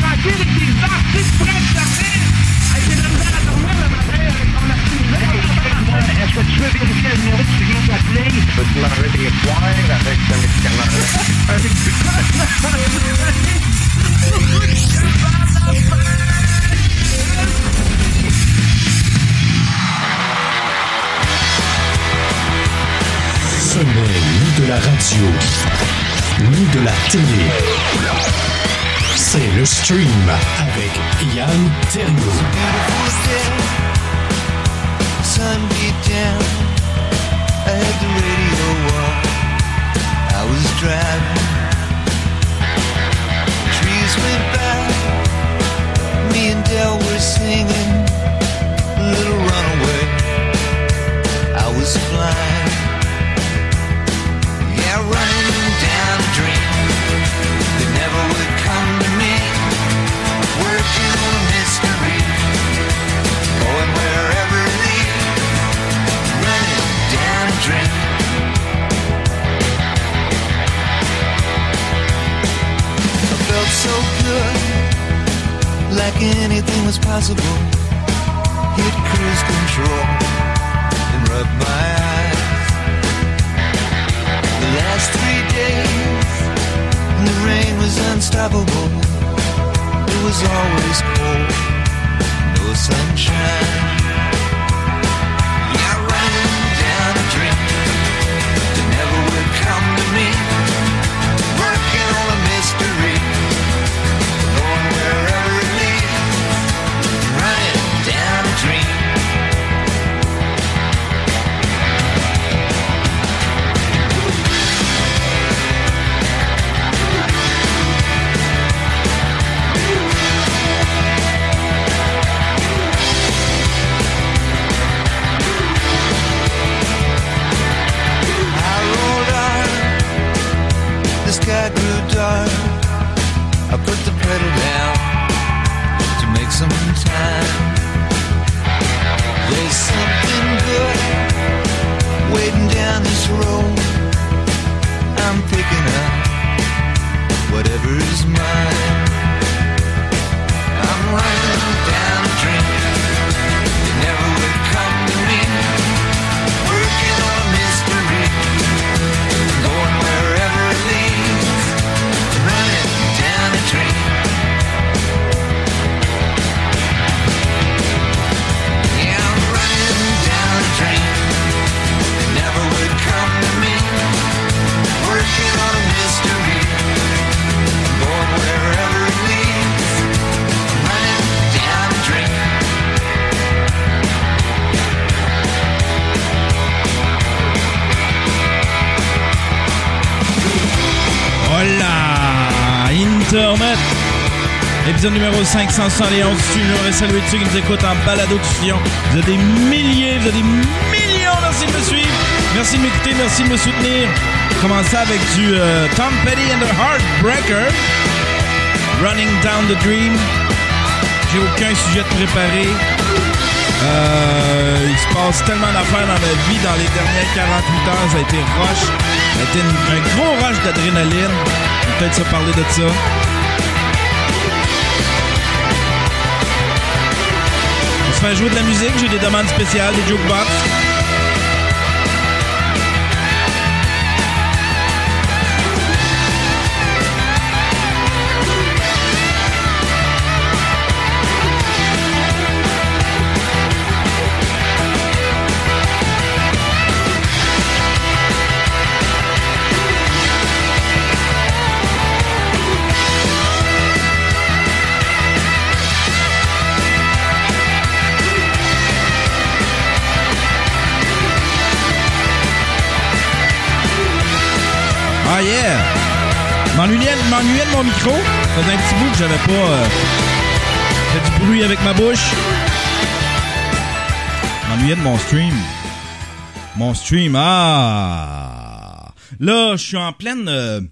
tranquille avec tes artistes prêts de sortir. Hey, j'ai de la misère à dormir le matin avec ton artiste. Est-ce que tu veux vérifier le numéro que tu viens d'appeler? Peux-tu manger des poires avec ce médicament-là? Ce n'est ni de la radio, ni de la télé. C'est le stream avec Yann Terriot. Sun beat down, I had the radio on, I was driving, trees went by, me and Del were singing, Little Runaway, I was flying, yeah, running down a dream, that never would come to me, working on a mystery, going wherever it leads, running down a dream. I felt so good, like anything was possible. Hit cruise control and rub my eyes. The last 3 days, the rain was unstoppable. It was always cold, no sunshine. Yeah, running down a dream that never would come to me. Working on a mystery, going wherever it leads. Running down a dream. Sky grew dark, I put the pedal down to make some time. There's something good waiting down this road. I'm picking up whatever is mine. I'm running down a dream that never would come to me. Working on a mystery, going wherever it leads. Running down a dream. Yeah, I'm running down a dream that never would come to me. Working on a mystery, going wherever it leads. Running down a dream. Voilà! Internet! Épisode numéro 571 du studio. J'aimerais saluer tous ceux qui nous écoutent en balado-diffusion. Vous êtes des milliers, vous êtes des millions. Merci de me suivre. Merci de m'écouter, merci de me soutenir. Commencer avec du Tom Petty and the Heartbreaker. Running Down the Dream. J'ai aucun sujet de préparé. Il se passe tellement d'affaires dans ma vie dans les dernières 48 heures. Ça a été rush. Ça a été un gros rush d'adrénaline. On va peut-être se parler de ça. On se fait jouer de la musique. J'ai des demandes spéciales, des jukebox. Ah yeah! M'ennuyais de mon micro. Ça faisait un petit bout que j'avais pas fait du bruit avec ma bouche. M'ennuyais de mon stream. Mon stream, ah! Là, je suis en pleine...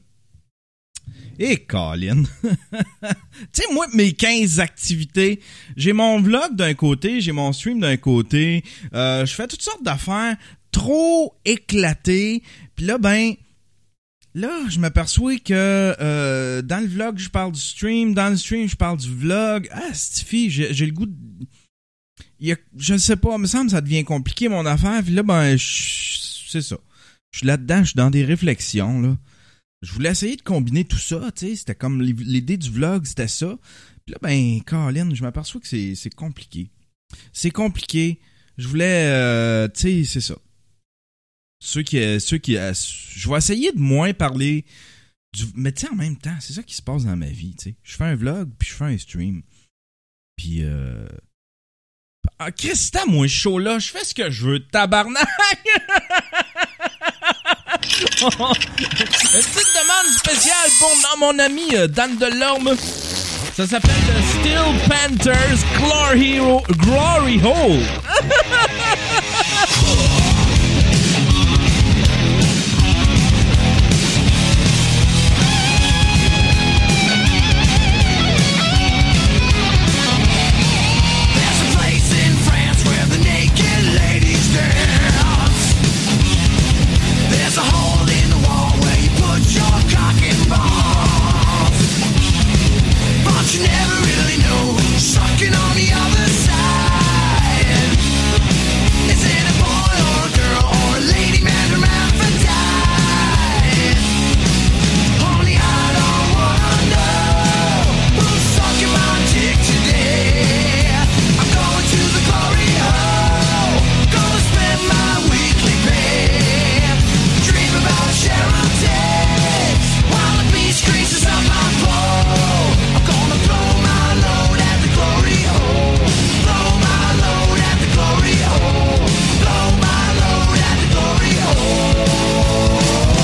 Colin! Tu sais, moi, mes 15 activités, j'ai mon vlog d'un côté, j'ai mon stream d'un côté, je fais toutes sortes d'affaires trop éclatées, puis là, ben... là, je m'aperçois que dans le vlog, je parle du stream. Dans le stream, je parle du vlog. Ah, Stiffy, j'ai le goût de... je sais pas, il me semble que ça devient compliqué, mon affaire. Puis là, ben, c'est ça. Je suis là-dedans, je suis dans des réflexions, là. Je voulais essayer de combiner tout ça, tu sais. C'était comme l'idée du vlog, c'était ça. Puis là, ben, Colin, je m'aperçois que c'est compliqué. C'est compliqué. Je voulais, tu sais, c'est ça. Ceux qui, je vais essayer de moins parler mais tu sais, en même temps, c'est ça qui se passe dans ma vie, tu sais. Je fais un vlog, puis je fais un stream. Puis, Christa, moi, chaud là, je fais ce que je veux, tabarnak! Une petite demande spéciale pour mon ami Dan Delorme. Ça s'appelle Steel Panthers Glory Hole. You never really know who's sucking on the other side. Is it a boy or a girl or a lady man hermaphrodite? Only I don't wanna know who's sucking my dick today. I'm going to the glory hole, gonna spend my weekly pay. Dream about Sharon Tate while the beast greases up my pole. Blow my load at the glory hole. Blow my load at the glory hole. Blow my load at the glory hole.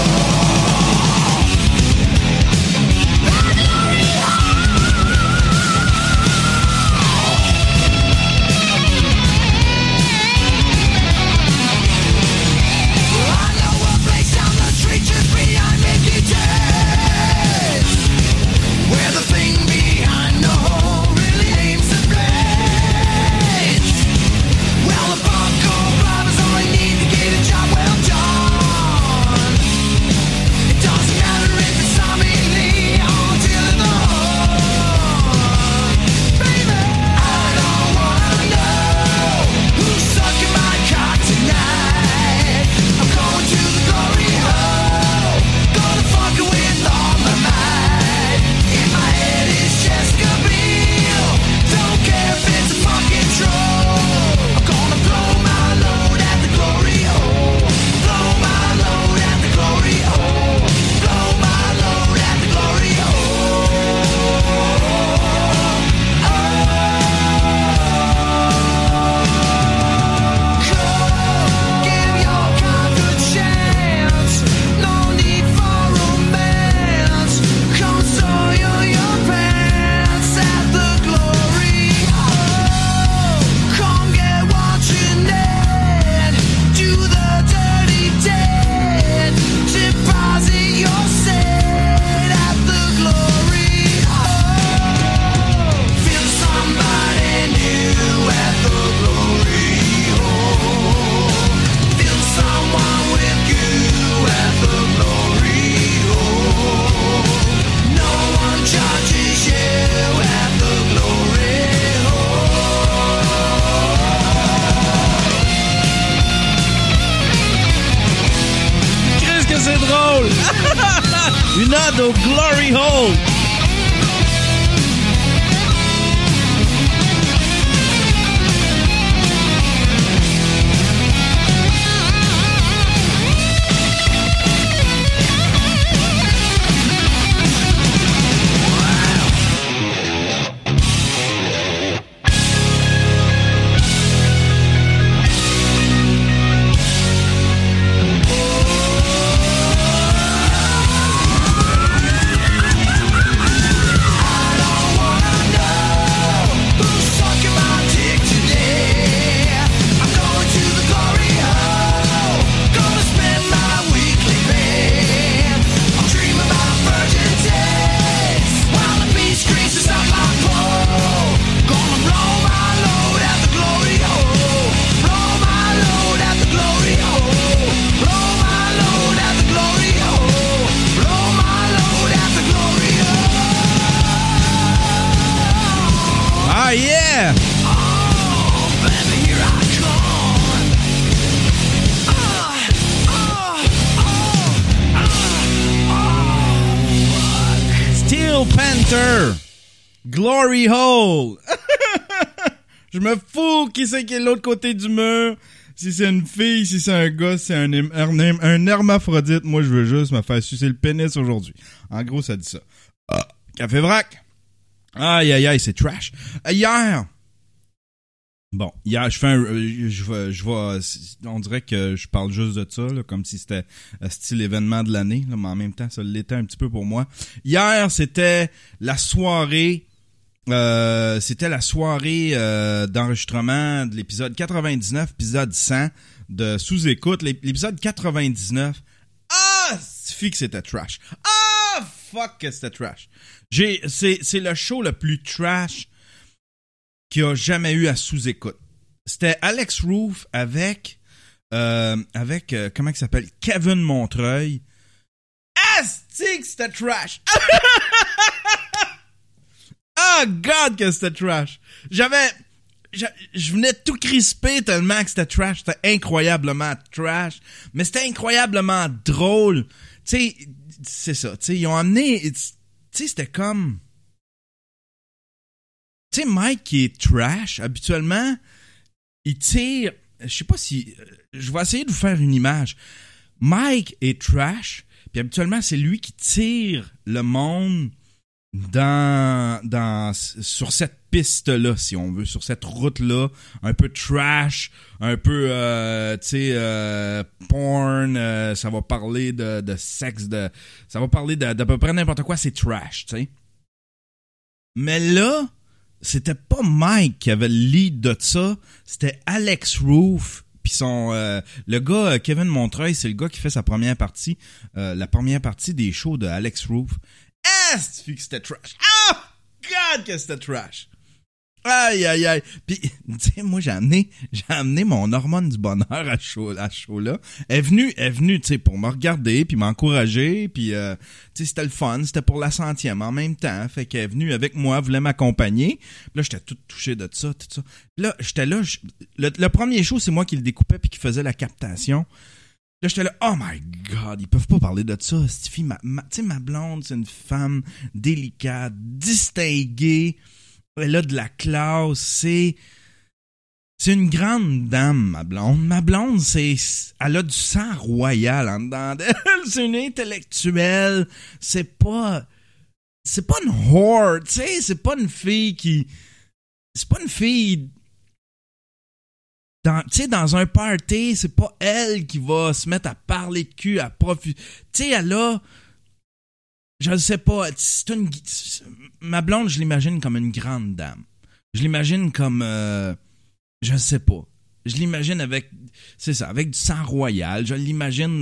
I know a place down the street just behind Mickey D's, where the thing behind the hole really aims to blaze. Well, the buckle robbers only need to get a job well done. It doesn't matter if it's Tommy Lee or Dylan the Hood. Baby, I don't wanna know who's sucking my cock tonight. I'm going to the glory hole, gonna fuck it with all my might. In my head is Jessica Biel, don't care if it's a fucking troll. I'm gonna blow my load at the glory hole. Blow my load at the glory hole. Blow my load at the glory hole. Come, give your cock a chance. No need for romance. Come soil your pants at the glory hole. Come get what you need. Do the dirty deed. Deposit your seed at the glory hole. Feel somebody new at the glory hole. Feel someone with you at the glory hole. No one judges you at the glory hole. Qu'est-ce que c'est drôle! Une ode au Glory Hole! Yeah! Steel Panther! Glory Hole! Je me fous qui c'est qui est de l'autre côté du mur. Si c'est une fille, si c'est un gars, c'est un hermaphrodite. Moi, je veux juste me faire sucer le pénis aujourd'hui. En gros, ça dit ça. Café vrac. Aïe, aïe, aïe, c'est trash. Hier, je fais on dirait que je parle juste de ça, là, comme si c'était style événement de l'année, là, mais en même temps, ça l'était un petit peu pour moi. Hier, c'était la soirée d'enregistrement de l'épisode 99, épisode 100 de Sous-Écoute. L'épisode 99, c'est que c'était trash. Fuck que c'était trash. C'est le show le plus trash qu'il y a jamais eu à Sous-Écoute. C'était Alex Roof avec comment il s'appelle? Kevin Montreuil. Asti que c'était trash! God que c'était trash! Je venais de tout crisper tellement que c'était trash. C'était incroyablement trash. Mais c'était incroyablement drôle. Tu sais, c'est ça. Tu sais, ils ont amené... Tu sais, c'était comme... Tu sais, Mike qui est trash, habituellement, il tire... Je sais pas si... Je vais essayer de vous faire une image. Mike est trash, puis habituellement, c'est lui qui tire le monde sur cette piste-là, si on veut, sur cette route-là, un peu trash, un peu, porn, ça va parler de sexe, ça va parler d'à peu près n'importe quoi, c'est trash, tu sais. Mais là, c'était pas Mike qui avait le lead de ça, c'était Alex Roof, puis le gars, Kevin Montreuil, c'est le gars qui fait sa première partie, la première partie des shows de Alex Roof. C'est que c'était trash. God que c'était trash. Aïe, aïe, aïe. Puis, tu sais, moi, j'ai amené mon hormone du bonheur à ce show-là. Elle est venue, tu sais, pour me regarder, puis m'encourager, puis, tu sais, c'était le fun, c'était pour la 100e en même temps. Fait qu'elle est venue avec moi, voulait m'accompagner. Puis là, j'étais tout touché de ça, tout ça. Puis là, j'étais là, le premier show, c'est moi qui le découpais puis qui faisait la captation. Là, j'étais là, oh my God, ils peuvent pas parler de ça. Cette fille, tu sais, ma blonde, c'est une femme délicate, distinguée. Elle a de la classe. C'est une grande dame, ma blonde. Ma blonde, elle a du sang royal en dedans d'elle. C'est une intellectuelle. C'est pas une whore, tu sais. C'est pas une fille dans un party, c'est pas elle qui va se mettre à parler de cul, à profiter. Tu sais, elle a... Je ne sais pas. Ma blonde, je l'imagine comme une grande dame. Je l'imagine comme... je ne sais pas. Je l'imagine avec... C'est ça, avec du sang royal. Je l'imagine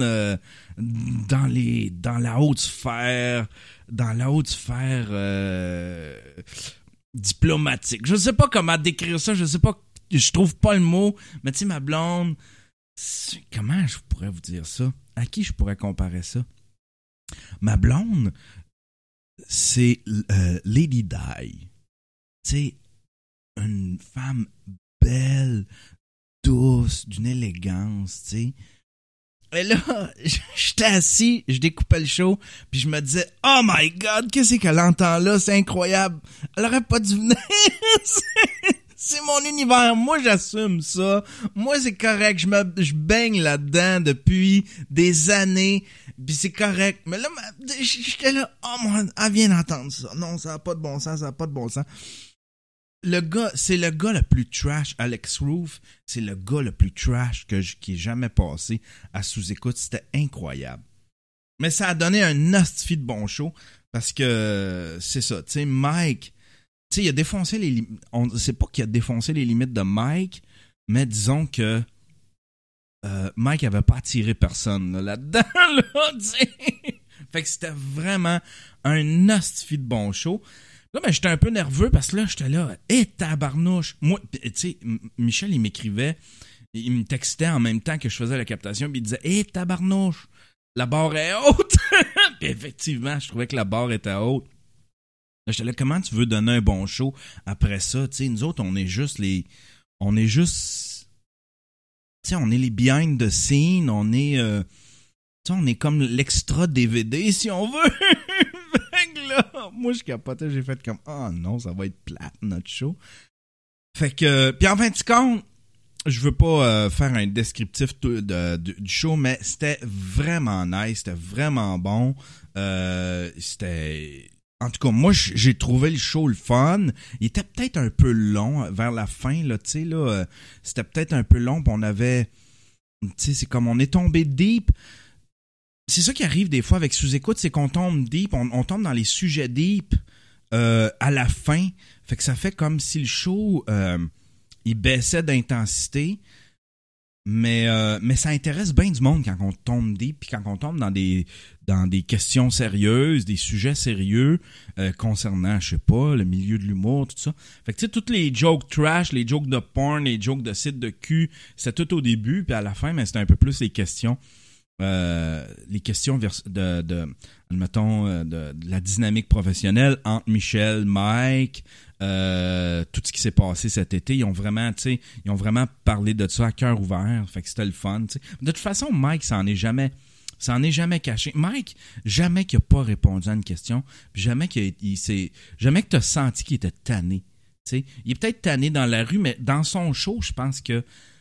dans la haute sphère... Dans la haute sphère diplomatique. Je ne sais pas comment décrire ça. Je sais pas... Je trouve pas le mot, mais tu sais, ma blonde, comment je pourrais vous dire ça? À qui je pourrais comparer ça? Ma blonde, c'est Lady Di. Tu sais, une femme belle, douce, d'une élégance, tu sais. Et là, j'étais assis, je découpais le show, puis je me disais, oh my God, qu'est-ce qu'elle entend là? C'est incroyable. Elle aurait pas dû venir. C'est mon univers. Moi, j'assume ça. Moi, c'est correct. Je baigne là-dedans depuis des années. Puis c'est correct. Mais là, j'étais là. Oh, mon, elle vient d'entendre ça. Non, ça n'a pas de bon sens. Ça n'a pas de bon sens. C'est le gars le plus trash. Alex Roof, c'est le gars le plus trash qui ait jamais passé à Sous-Écoute. C'était incroyable. Mais ça a donné un hostie de bon show. Parce que c'est ça. Tu sais, Mike... Tu sais, il a défoncé les limites. On ne sait pas qu'il a défoncé les limites de Mike, mais disons que Mike avait pas attiré personne là-dedans, là, tu sais. Fait que c'était vraiment un hostie de bon show. Là, ben, j'étais un peu nerveux parce que là, j'étais là, tabarnouche. Moi, tu sais, Michel, il m'écrivait, il me textait en même temps que je faisais la captation, puis il disait, tabarnouche, la barre est haute. Puis effectivement, je trouvais que la barre était haute. Là, j'étais là, comment tu veux donner un bon show après ça? Tu sais, nous autres, on est juste les behind the scene, on est comme l'extra DVD, si on veut. Fait que là, moi, je capotais, j'ai fait comme, non, ça va être plate, notre show. Fait que, puis en fin de compte, je veux pas faire un descriptif du show, mais c'était vraiment nice, c'était vraiment bon. En tout cas, moi, j'ai trouvé le show le fun. Il était peut-être un peu long vers la fin, là, tu sais, là. C'était peut-être un peu long, puis on avait... Tu sais, c'est comme on est tombé deep. C'est ça qui arrive des fois avec sous-écoute, c'est qu'on tombe deep, on tombe dans les sujets deep à la fin. Fait que ça fait comme si le show, il baissait d'intensité. Mais ça intéresse bien du monde quand on tombe deep, puis quand on tombe dans des questions sérieuses, des sujets sérieux concernant, je sais pas, le milieu de l'humour, tout ça. Fait que tu sais, toutes les jokes trash, les jokes de porn, les jokes de site de cul, c'était tout au début, puis à la fin, mais c'était un peu plus les questions de la dynamique professionnelle entre Michel, Mike, tout ce qui s'est passé cet été. Ils ont vraiment parlé de ça à cœur ouvert. Fait que c'était le fun, t'sais. De toute façon, Mike s'en est jamais caché. Mike, jamais qu'il a pas répondu à une question, puis jamais que t'as senti qu'il était tanné. T'sais. Il est peut-être tanné dans la rue, mais dans son show, je pense que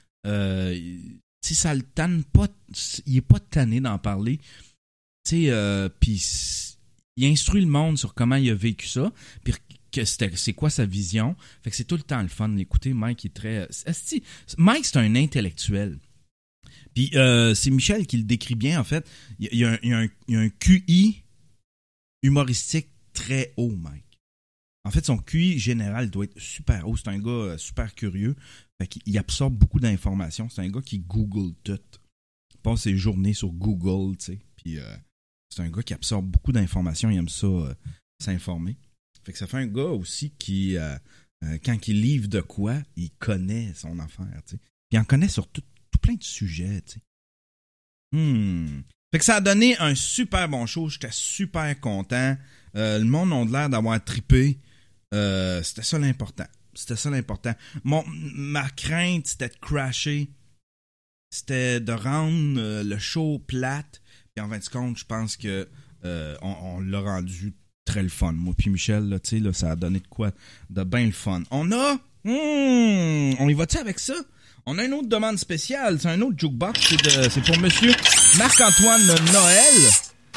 si ça le tanne pas, il est pas tanné d'en parler. Puis il instruit le monde sur comment il a vécu ça, puis c'est quoi sa vision. Fait que c'est tout le temps le fun de l'écouter. Mike est très... Mike, c'est un intellectuel. Puis c'est Michel qui le décrit bien, en fait. Il y a un QI humoristique très haut, Mike. En fait, son QI général doit être super haut. C'est un gars super curieux. Fait qu'il absorbe beaucoup d'informations. C'est un gars qui Google tout. Il passe ses journées sur Google, tu sais. Puis c'est un gars qui absorbe beaucoup d'informations. Il aime ça, s'informer. Fait que ça fait un gars aussi qui, quand il livre de quoi, il connaît son affaire, tu sais. Puis il en connaît sur tout plein de sujets, tu sais. Fait que ça a donné un super bon show. J'étais super content. Le monde a l'air d'avoir trippé. C'était ça l'important. Ma crainte, c'était de crasher. C'était de rendre le show plate. Puis en fin de compte, je pense que on l'a rendu très le fun. Moi puis Michel, là, tu sais, là, ça a donné de quoi de bien le fun. On y va-tu avec ça? On a une autre demande spéciale. C'est un autre jukebox. C'est pour monsieur Marc-Antoine Noël.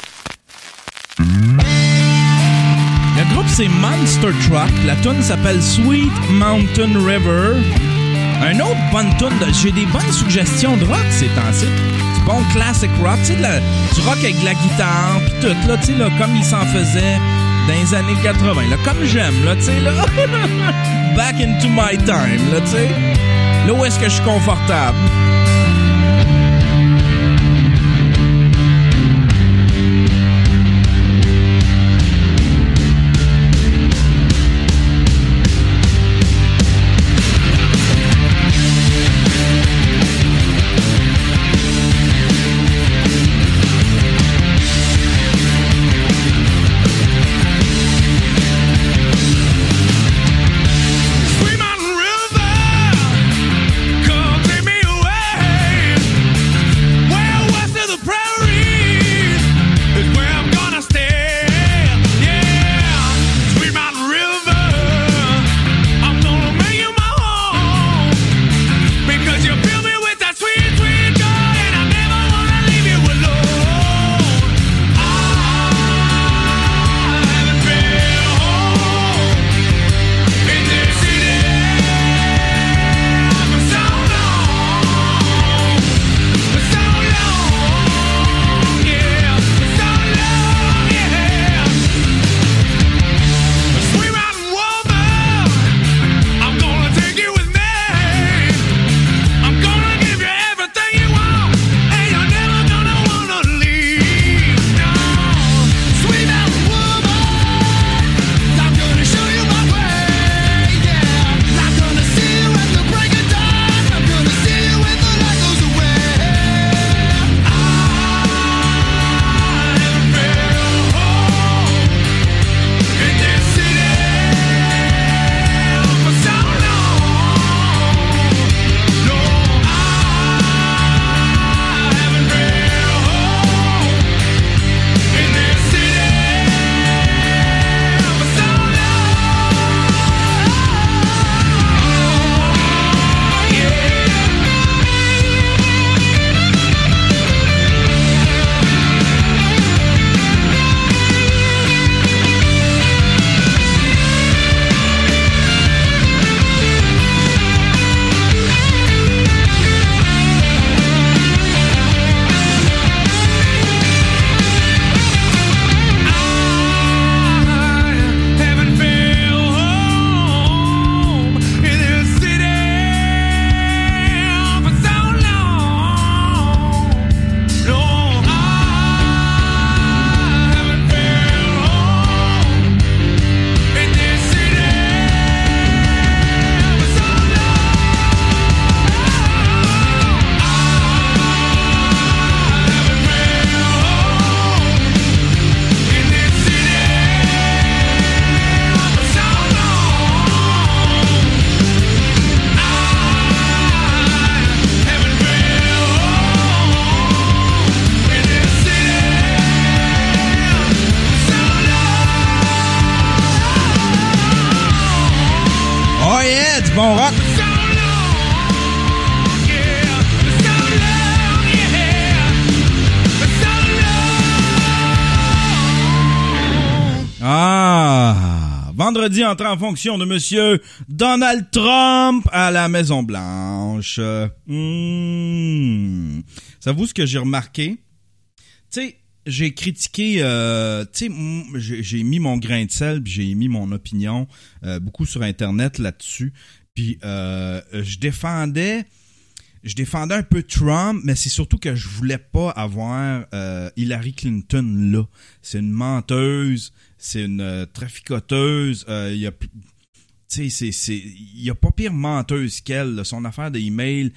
Le groupe, c'est Monster Truck. La tune s'appelle Sweet Mountain River. Un autre bonne tune. J'ai des bonnes suggestions de rock ces temps-ci. Du bon classic rock. Tu sais, du rock avec de la guitare pis tout, là, tu sais, là, comme il s'en faisait dans les années 80. Là, comme j'aime, là, tu sais, là. Back into my time, là, tu sais. Là où est-ce que je suis confortable. Sweet Mountain River, come take me away. bon rock. Ah! Vendredi, entrée en fonction de Monsieur Donald Trump à la Maison-Blanche. Savez-vous ce que j'ai remarqué? Tu sais, j'ai critiqué, j'ai mis mon grain de sel, puis j'ai mis mon opinion beaucoup sur Internet là-dessus. Puis je défendais un peu Trump, mais c'est surtout que je voulais pas avoir Hillary Clinton là. C'est une menteuse, c'est une traficoteuse. Il y a pas pire menteuse qu'elle. Là. Son affaire d'email,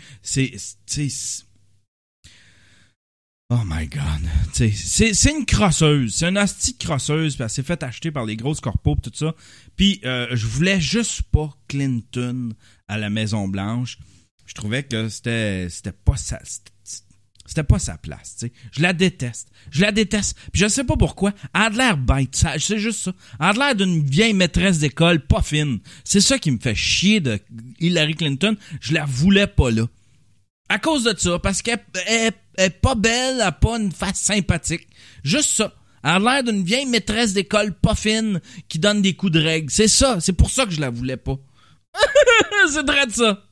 oh my God. C'est une crosseuse. C'est une hostie de crosseuse. Puis elle s'est fait acheter par les grosses corpos et tout ça. Puis je voulais juste pas Clinton à la Maison-Blanche. Je trouvais que c'était pas sa place, tu sais. Je la déteste. Puis je sais pas pourquoi. Elle a de l'air bête, c'est juste ça. Elle a de l'air d'une vieille maîtresse d'école pas fine. C'est ça qui me fait chier de Hillary Clinton. Je la voulais pas là. À cause de ça, parce qu'elle est pas belle, elle a pas une face sympathique. Juste ça. Elle a l'air d'une vieille maîtresse d'école pas fine qui donne des coups de règle. C'est ça. C'est pour ça que je la voulais pas. C'est vrai de ça.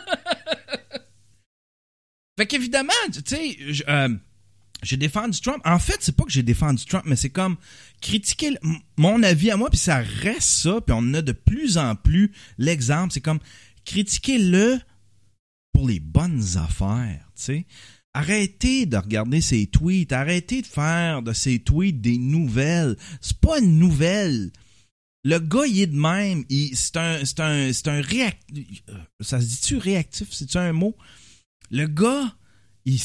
Fait qu'évidemment, tu sais, j'ai défendu Trump. En fait, c'est pas que j'ai défendu Trump, mais c'est comme critiquer mon avis à moi, puis ça reste ça, puis on a de plus en plus l'exemple. C'est comme critiquer-le pour les bonnes affaires, tu sais. Arrêtez de regarder ses tweets, arrêtez de faire de ses tweets des nouvelles. C'est pas une nouvelle. Le gars, il est de même. C'est un réactif. Ça se dit-tu réactif? C'est-tu un mot? Le gars, il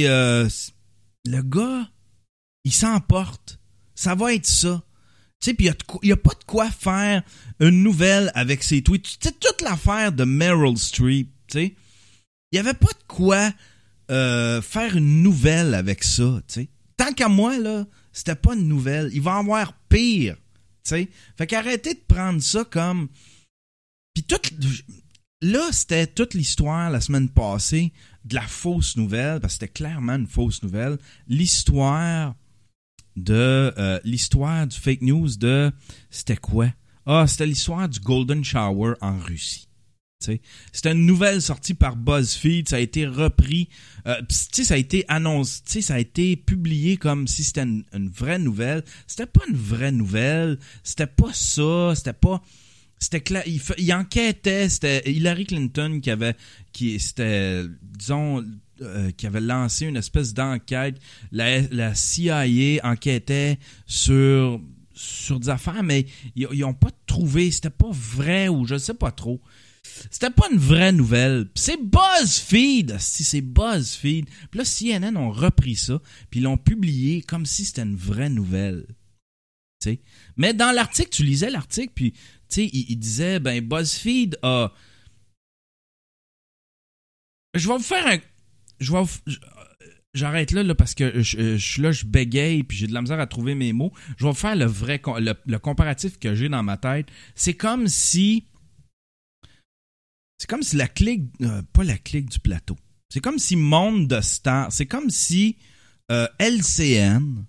s'emporte. Ça va être ça. Tu sais, puis il y a pas de quoi faire une nouvelle avec ses tweets. Tu sais, toute l'affaire de Meryl Streep, tu sais. Il y avait pas de quoi faire une nouvelle avec ça, tu sais. Tant qu'à moi, là, c'était pas une nouvelle. Il va en avoir pire, tu sais. Fait qu'arrêtez de prendre ça comme... Puis là, c'était toute l'histoire la semaine passée de la fausse nouvelle, parce que c'était clairement une fausse nouvelle. L'histoire du fake news de... C'était quoi? Ah, c'était l'histoire du Golden Shower en Russie. T'sais. C'était une nouvelle sortie par BuzzFeed, ça a été repris, ça a été annoncé, ça a été publié comme si c'était une vraie nouvelle. C'était pas une vraie nouvelle, c'était pas ça, c'était clair, il enquêtait, c'était Hillary Clinton qui avait lancé une espèce d'enquête. La CIA enquêtait sur des affaires, mais ils ont pas trouvé, c'était pas vrai ou je sais pas trop. C'était pas une vraie nouvelle. Pis c'est BuzzFeed. Si c'est BuzzFeed. Puis là, CNN ont repris ça. Puis ils l'ont publié comme si c'était une vraie nouvelle. T'sais. Mais dans l'article, tu lisais l'article. Puis il disait, BuzzFeed a... Je vais vous faire un... J'arrête là parce que je bégaye puis j'ai de la misère à trouver mes mots. Je vais vous faire le comparatif que j'ai dans ma tête. C'est comme si la clique, pas la clique du plateau. C'est comme si Monde de Stars, c'est comme si LCN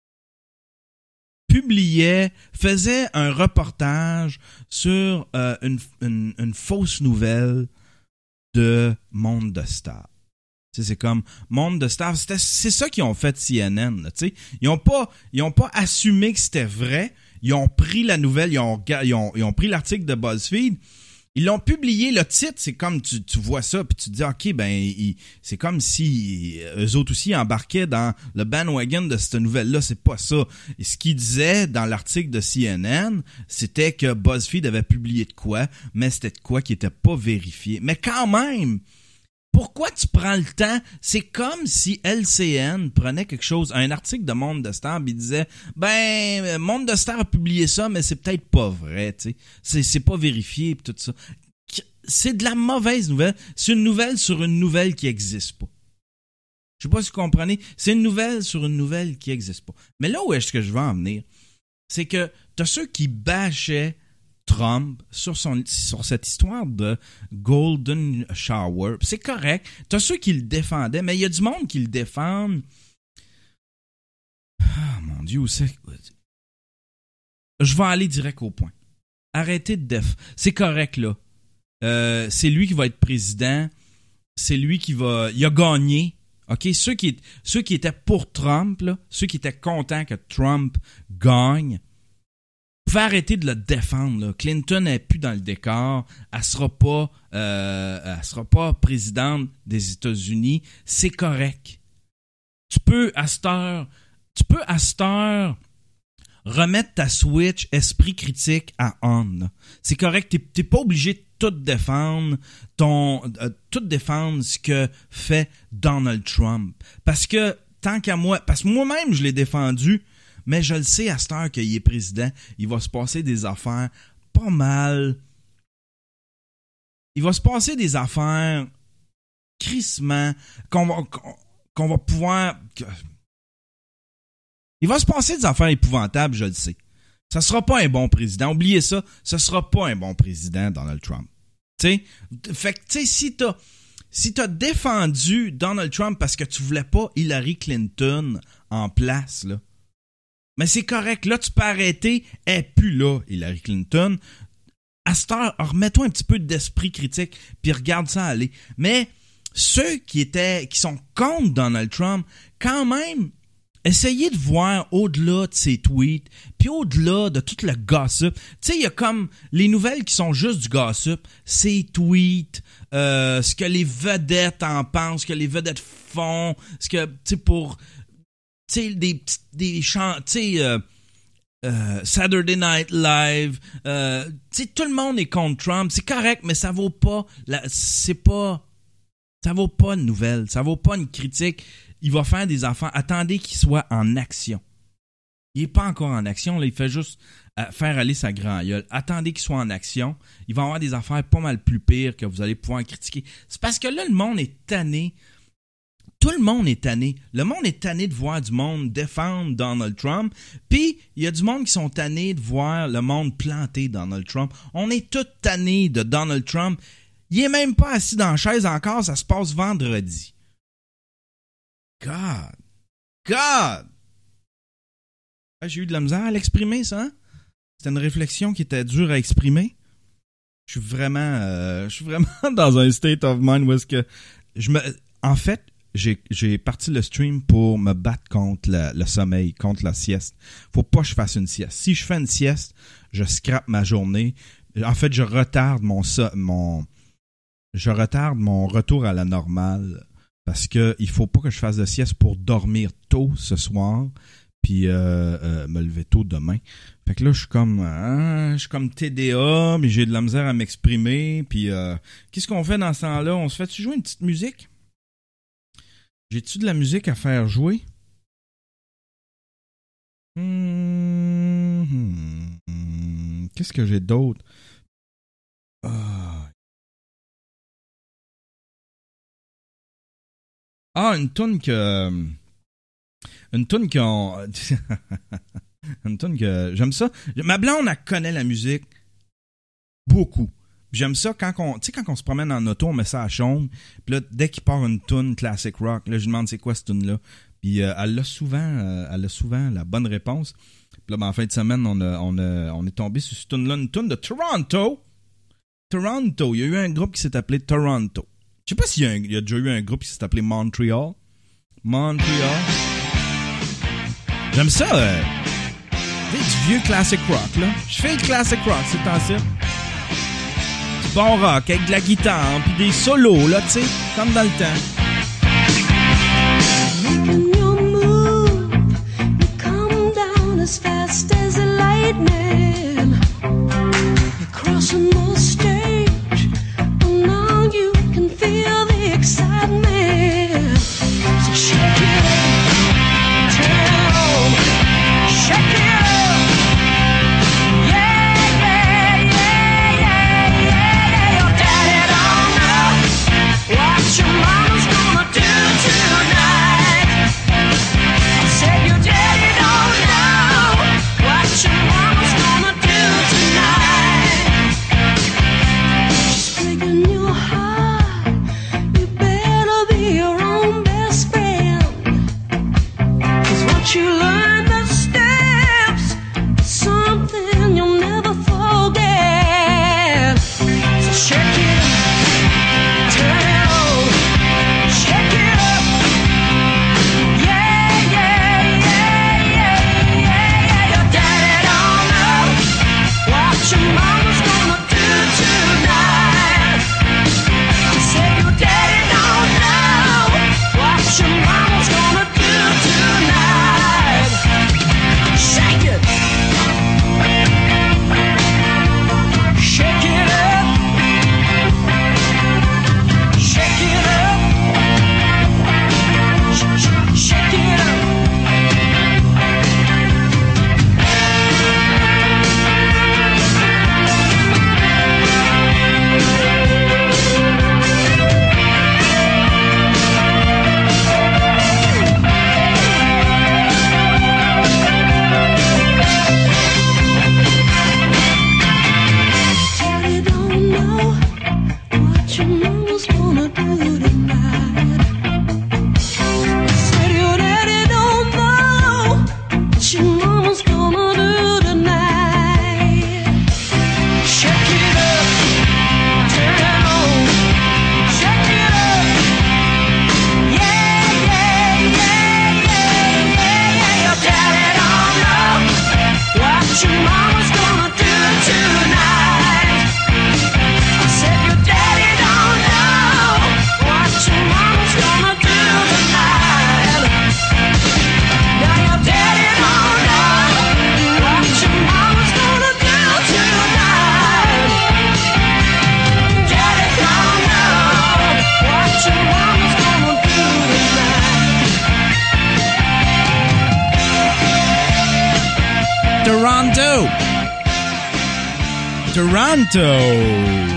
faisait un reportage sur une fausse nouvelle de Monde de Stars. C'est comme Monde de Stars. C'est ça qu'ils ont fait CNN. Là, ils ont pas assumé que c'était vrai. Ils ont pris la nouvelle, ils ont pris l'article de BuzzFeed. Ils l'ont publié, le titre, c'est comme tu vois ça, puis tu te dis, OK, c'est comme si eux autres aussi embarquaient dans le bandwagon de cette nouvelle-là, c'est pas ça. Et ce qu'ils disaient dans l'article de CNN, c'était que BuzzFeed avait publié de quoi, mais c'était de quoi qui était pas vérifié. Mais quand même, pourquoi tu prends le temps? C'est comme si LCN prenait quelque chose, un article de Monde de Stars, et disait, Monde de Stars a publié ça, mais c'est peut-être pas vrai, tu sais. C'est pas vérifié, pis tout ça. C'est de la mauvaise nouvelle. C'est une nouvelle sur une nouvelle qui existe pas. Je sais pas si vous comprenez. C'est une nouvelle sur une nouvelle qui existe pas. Mais là où est-ce que je veux en venir? C'est que t'as ceux qui bâchaient Trump sur cette histoire de Golden Shower. C'est correct. T'as ceux qui le défendaient, mais il y a du monde qui le défendent. Ah, mon Dieu, où c'est? Je vais aller direct au point. Arrêtez de c'est correct, là. C'est lui qui va être président. C'est lui qui va... Il a gagné. OK? Ceux qui étaient pour Trump, là, ceux qui étaient contents que Trump gagne, vous pouvez arrêter de le défendre. Là. Clinton n'est plus dans le décor. Elle sera pas présidente des États-Unis. C'est correct. Tu peux, à cette heure, remettre ta switch esprit critique à on. Là. C'est correct. T'es pas obligé de tout défendre ce que fait Donald Trump. Parce que, tant qu'à moi, parce que moi-même, je l'ai défendu, mais je le sais à cette heure qu'il est président, il va se passer des affaires pas mal. Il va se passer des affaires crissement qu'on va pouvoir... Il va se passer des affaires épouvantables, je le sais. Ça sera pas un bon président. Oubliez ça, ce sera pas un bon président, Donald Trump. Tu sais? Fait que, tu sais, si t'as défendu Donald Trump parce que tu voulais pas Hillary Clinton en place, là, mais c'est correct. Là, tu peux arrêter. Elle n'est plus là, Hillary Clinton. À cette heure, remets-toi un petit peu d'esprit critique puis regarde ça aller. Mais ceux qui sont contre Donald Trump, quand même, essayez de voir au-delà de ses tweets, puis au-delà de tout le gossip. Tu sais, il y a comme les nouvelles qui sont juste du gossip, ses tweets, ce que les vedettes en pensent, ce que les vedettes font, ce que, tu sais, pour, tu sais, des chants, tu sais, Saturday Night Live, tu sais, tout le monde est contre Trump, c'est correct, mais ça vaut pas, ça vaut pas une nouvelle, ça vaut pas une critique. Il va faire des affaires. Attendez qu'il soit en action. Il n'est pas encore en action. Là, il fait juste faire aller sa grand gueule. Attendez qu'il soit en action. Il va avoir des affaires pas mal plus pires que vous allez pouvoir critiquer. C'est parce que là, le monde est tanné. Tout le monde est tanné. Le monde est tanné de voir du monde défendre Donald Trump. Puis, il y a du monde qui sont tannés de voir le monde planter Donald Trump. On est tous tannés de Donald Trump. Il n'est même pas assis dans la chaise encore. Ça se passe vendredi. God! J'ai eu de la misère à l'exprimer, ça. Hein? C'était une réflexion qui était dure à exprimer. Je suis vraiment dans un state of mind où est-ce que en fait, j'ai parti le stream pour me battre contre le sommeil, contre la sieste. Faut pas que je fasse une sieste. Si je fais une sieste, je scrape ma journée. En fait, je retarde mon retour à la normale. Parce que il faut pas que je fasse de sieste pour dormir tôt ce soir, puis me lever tôt demain. Fait que là, je suis comme TDA, mais j'ai de la misère à m'exprimer. Puis qu'est-ce qu'on fait dans ce temps-là? On se fait-tu jouer une petite musique? J'ai-tu de la musique à faire jouer? Qu'est-ce que j'ai d'autre? Une toune que j'aime ça. Ma blonde, elle connaît la musique beaucoup. J'aime ça quand on se promène en auto, on met ça à chambre. Puis là, dès qu'il part une toune classic rock, là, je lui demande c'est quoi cette toune là. Puis elle a souvent la bonne réponse. Puis là, en fin de semaine, on est tombé sur cette toune là, une toune de Toronto. Il y a eu un groupe qui s'est appelé Toronto. Je sais pas s'il y a déjà eu un groupe qui s'est appelé Montreal. J'aime ça. Du vieux classic rock, là. Je fais le classic rock, c'est temps-ci. Du bon rock avec de la guitare, puis des solos, là, tu sais, comme dans le temps. Making your move, you come down as fast as a lightning. You're crossing the stage, and now you can feel the excitement. So shake it down, shake it up. Yeah, yeah, yeah, yeah, yeah. Your daddy don't know what your mama's gonna do tonight. I said your daddy don't know what your mama's gonna do tonight. Toronto.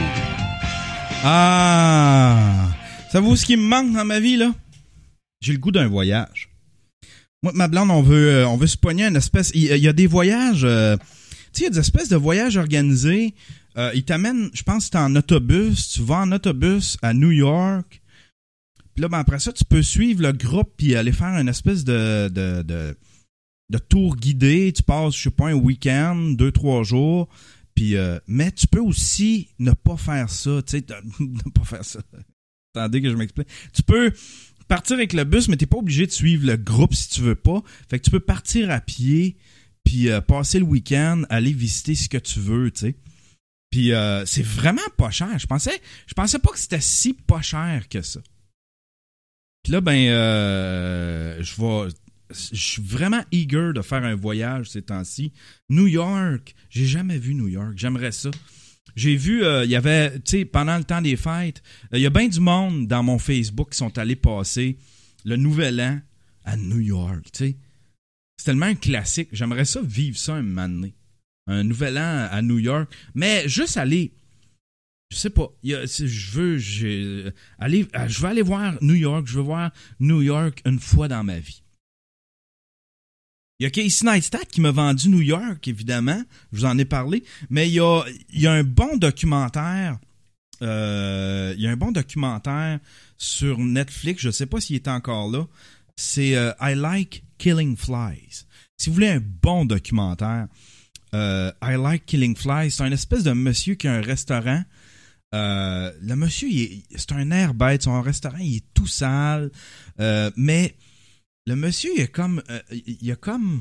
Ah, savez-vous ce qui me manque dans ma vie, là? J'ai le goût d'un voyage. Moi, ma blonde, on veut se pogner une espèce... Il y a des voyages... tu sais, il y a des espèces de voyages organisés. Ils t'amènent, je pense que t'es en autobus. Tu vas en autobus à New York. Puis là, ben après ça, tu peux suivre le groupe puis aller faire une espèce de tour guidé. Tu passes, je sais pas, un week-end, 2-3 jours. Puis, mais tu peux aussi ne pas faire ça. Tu sais, ne pas faire ça. Attendez que je m'explique. Tu peux partir avec le bus, mais t'es pas obligé de suivre le groupe si tu veux pas. Fait que tu peux partir à pied, puis passer le week-end, aller visiter ce que tu veux, tu sais. Puis c'est vraiment pas cher. Je pensais pas que c'était si pas cher que ça. Puis là, ben, je suis vraiment eager de faire un voyage ces temps-ci. New York, j'ai jamais vu New York. J'aimerais ça. J'ai vu, il y avait, tu sais, pendant le temps des fêtes, il y a bien du monde dans mon Facebook qui sont allés passer le Nouvel An à New York, tu sais. C'est tellement un classique. J'aimerais ça vivre ça un moment donné. Un Nouvel An à New York. Mais juste aller, je sais pas, je veux aller voir New York. Je veux voir New York une fois dans ma vie. Il y a Casey Neistat qui m'a vendu New York, évidemment. Je vous en ai parlé. Mais il y a un bon documentaire. Il y a un bon documentaire sur Netflix. Je ne sais pas s'il est encore là. C'est I Like Killing Flies. Si vous voulez un bon documentaire, I Like Killing Flies, c'est un espèce de monsieur qui a un restaurant. Le monsieur, c'est un air bête. Son restaurant, il est tout sale. Mais... le monsieur, il a comme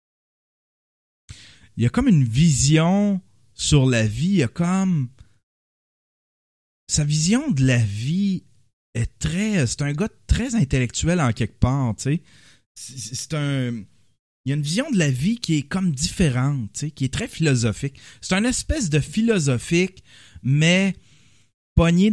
une vision sur la vie. Sa vision de la vie c'est un gars très intellectuel en quelque part, tu sais. Il y a une vision de la vie qui est comme différente, tu sais, qui est très philosophique. C'est une espèce de philosophique, mais pogné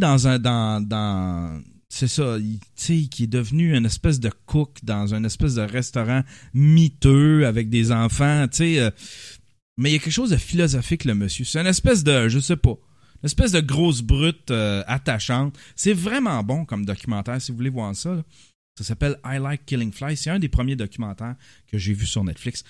dans c'est ça, tu sais, qui est devenu une espèce de cook dans un espèce de restaurant miteux avec des enfants, tu sais. Mais il y a quelque chose de philosophique, le monsieur. C'est une espèce de, je sais pas, une espèce de grosse brute attachante. C'est vraiment bon comme documentaire, si vous voulez voir ça, là. Ça s'appelle I Like Killing Flies. C'est un des premiers documentaires que j'ai vu sur Netflix.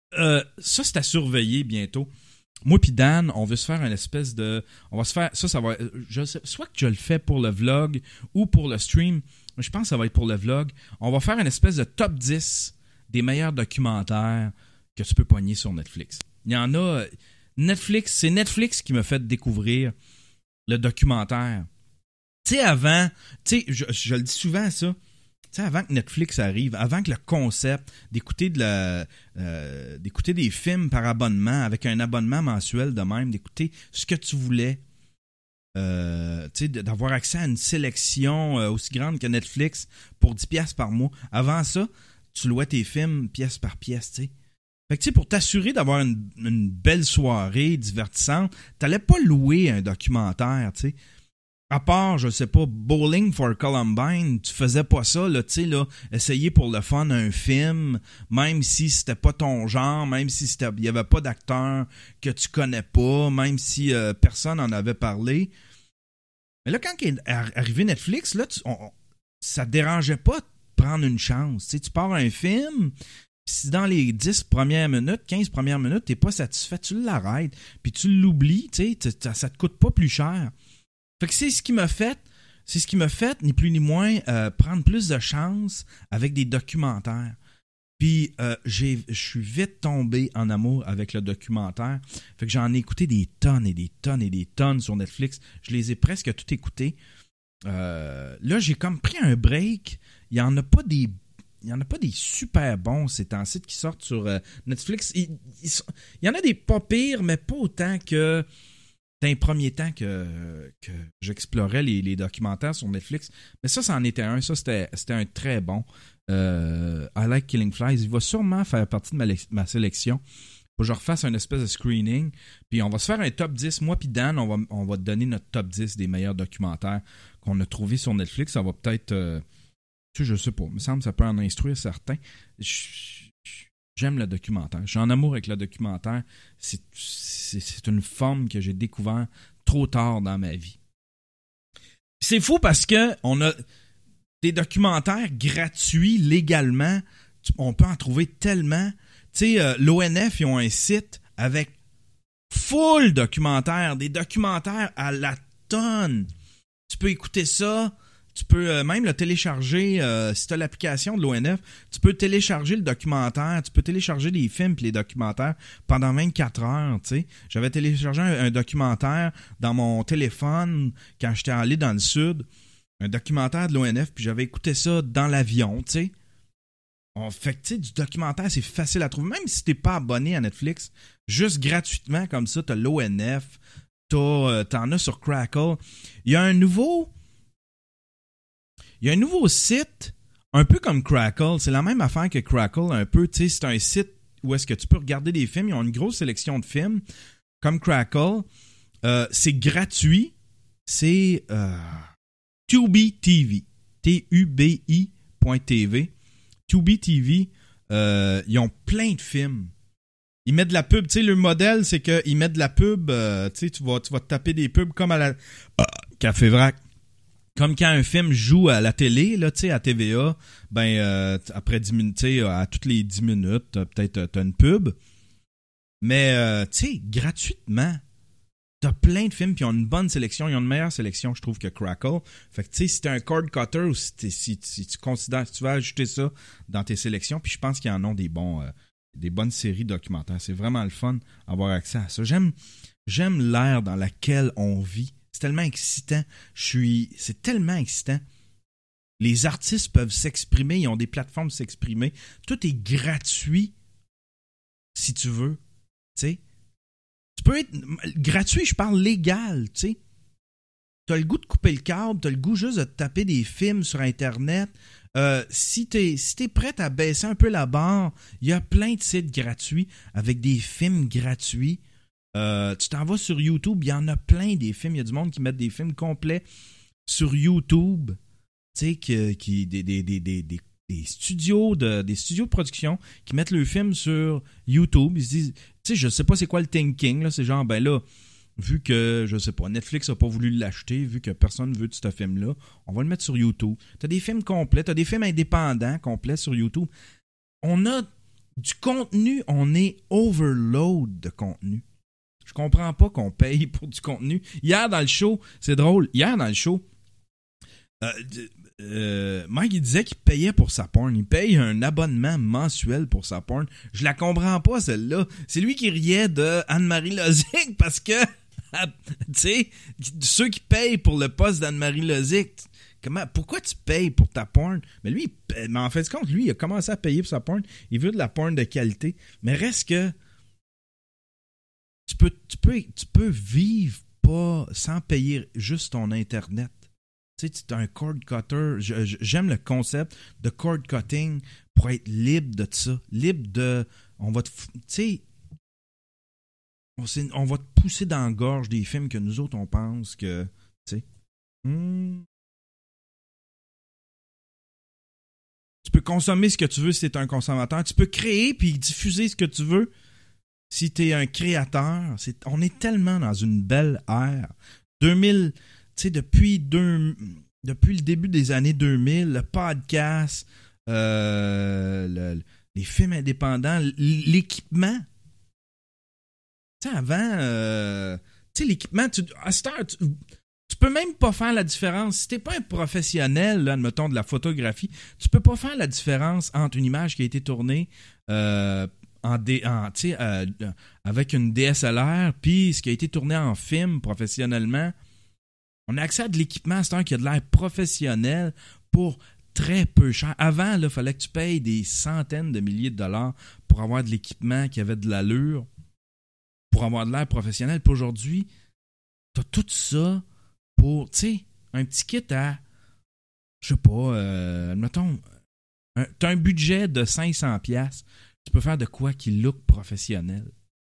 Ça, c'est à surveiller bientôt. Moi pis Dan, on veut se faire une espèce de... On va se faire... Ça va... Je sais, soit que je le fais pour le vlog ou pour le stream. Je pense que ça va être pour le vlog. On va faire une espèce de top 10 des meilleurs documentaires que tu peux pogner sur Netflix. Il y en a... C'est Netflix qui m'a fait découvrir le documentaire. Tu sais, avant... Tu sais, je le dis souvent, ça. Tu sais, avant que Netflix arrive, avant que le concept d'écouter d'écouter des films par abonnement, avec un abonnement mensuel de même, d'écouter ce que tu voulais, tu sais, d'avoir accès à une sélection aussi grande que Netflix pour 10$ par mois. Avant ça, tu louais tes films pièce par pièce, tu sais. Fait que tu sais, pour t'assurer d'avoir une belle soirée divertissante, t'allais pas louer un documentaire, tu sais. À part, je sais pas, Bowling for Columbine, tu faisais pas ça, là, tu sais, là, essayer pour le fun un film, même si c'était pas ton genre, même si il y avait pas d'acteur que tu connais pas, même si personne en avait parlé. Mais là, quand est arrivé Netflix, là, ça te dérangeait pas de prendre une chance. Tu sais, tu pars un film, si dans les 10 premières minutes, 15 premières minutes, t'es pas satisfait, tu l'arrêtes, puis tu l'oublies, tu sais, ça te coûte pas plus cher. Fait que c'est ce qui m'a fait, ni plus ni moins, prendre plus de chance avec des documentaires. Puis je suis vite tombé en amour avec le documentaire. Fait que j'en ai écouté des tonnes et des tonnes et des tonnes sur Netflix. Je les ai presque tout écoutés. Là, j'ai comme pris un break. Il y en a pas des super bons ces temps-ci qui sortent sur Netflix. Il y en a des pas pires, mais pas autant que dans les premiers temps que j'explorais les documentaires sur Netflix. Mais ça en était un. Ça, c'était un très bon. I Like Killing Flies. Il va sûrement faire partie de ma sélection. Faut que je refasse un espèce de screening. Puis on va se faire un top 10. Moi puis Dan, on va te donner notre top 10 des meilleurs documentaires qu'on a trouvés sur Netflix. Ça va peut-être... je sais pas. Il me semble que ça peut en instruire certains. J'aime le documentaire. Je suis en amour avec le documentaire. C'est une forme que j'ai découvert trop tard dans ma vie. C'est fou parce que on a des documentaires gratuits légalement. On peut en trouver tellement. Tu sais, l'ONF, ils ont un site avec full documentaires, des documentaires à la tonne. Tu peux écouter ça. Tu peux même le télécharger, si tu as l'application de l'ONF, tu peux télécharger le documentaire, tu peux télécharger les films et les documentaires pendant 24 heures, tu sais. J'avais téléchargé un documentaire dans mon téléphone quand j'étais allé dans le sud, un documentaire de l'ONF, puis j'avais écouté ça dans l'avion, tu sais. Fait que, tu sais, du documentaire, c'est facile à trouver, même si t'es pas abonné à Netflix, juste gratuitement, comme ça, t'as l'ONF, t'en as sur Crackle. Il y a un nouveau site, un peu comme Crackle. C'est la même affaire que Crackle, un peu. Tu sais, c'est un site où est-ce que tu peux regarder des films. Ils ont une grosse sélection de films, comme Crackle. C'est gratuit. C'est Tubi TV. TUBI.tv. Tubi TV. Ils ont plein de films. Ils mettent de la pub. Tu sais, le modèle, c'est qu'ils mettent de la pub. Tu sais, tu vas te taper des pubs comme à la Café Vrac. Comme quand un film joue à la télé, là, tu sais, à TVA, après 10 minutes, tu sais, à toutes les 10 minutes, peut-être t'as une pub. Mais, tu sais, gratuitement, t'as plein de films, puis ils ont une bonne sélection, ils ont une meilleure sélection, je trouve, que Crackle. Fait que, tu sais, si t'es un cord cutter ou si tu considères, si tu vas ajouter ça dans tes sélections, puis je pense qu'ils en ont des bonnes séries documentaires. C'est vraiment le fun d'avoir accès à ça. J'aime l'ère dans laquelle on vit. C'est tellement excitant. C'est tellement excitant. Les artistes peuvent s'exprimer. Ils ont des plateformes pour s'exprimer. Tout est gratuit si tu veux. Tu sais. Tu peux être gratuit, je parle légal. Tu sais. Tu as le goût de couper le câble. Tu as le goût juste de te taper des films sur Internet. Si t'es prêt à baisser un peu la barre, il y a plein de sites gratuits avec des films gratuits. Tu t'en vas sur YouTube, il y en a plein des films. Il y a du monde qui met des films complets sur YouTube. Tu sais, des studios de production qui mettent le film sur YouTube. Ils se disent, tu sais, je sais pas c'est quoi le thinking, là. C'est genre, ben là, vu que, je sais pas, Netflix a pas voulu l'acheter, vu que personne veut de ce film-là, on va le mettre sur YouTube. T'as des films complets, t'as des films indépendants complets sur YouTube. On a du contenu, on est overload de contenu. Je comprends pas qu'on paye pour du contenu. Hier dans le show, c'est drôle, Mike il disait qu'il payait pour sa porn. Il paye un abonnement mensuel pour sa porn. Je la comprends pas celle-là. C'est lui qui riait de Anne-Marie Lozic parce que, tu sais, ceux qui payent pour le poste d'Anne-Marie Lozic, pourquoi tu payes pour ta porn? Mais lui, en fait compte, lui, il a commencé à payer pour sa porn. Il veut de la porn de qualité. Mais reste que tu peux vivre pas sans payer juste ton Internet. Tu sais, tu es un cord cutter. J'aime le concept de cord cutting pour être libre de ça. Libre de... On va te... Tu sais... On va te pousser dans la gorge des films que nous autres, on pense que... Tu sais... Tu peux consommer ce que tu veux si tu es un consommateur. Tu peux créer puis diffuser ce que tu veux si tu es un créateur. On est tellement dans une belle ère. 2000... Tu sais, depuis le début des années 2000, le podcast, les films indépendants, l'équipement. Tu sais, avant, tu sais, l'équipement, à cette heure, tu peux même pas faire la différence. Si t'es pas un professionnel, là, admettons, de la photographie, tu peux pas faire la différence entre une image qui a été tournée avec une DSLR puis ce qui a été tourné en film professionnellement. On a accès à de l'équipement à cette heure qui a de l'air professionnel pour très peu cher. Avant, il fallait que tu payes des centaines de milliers de dollars pour avoir de l'équipement qui avait de l'allure, pour avoir de l'air professionnel. Puis aujourd'hui, tu as tout ça pour, tu sais, un petit kit à, je sais pas, admettons, tu as un budget de 500$. Tu peux faire de quoi qui look professionnel.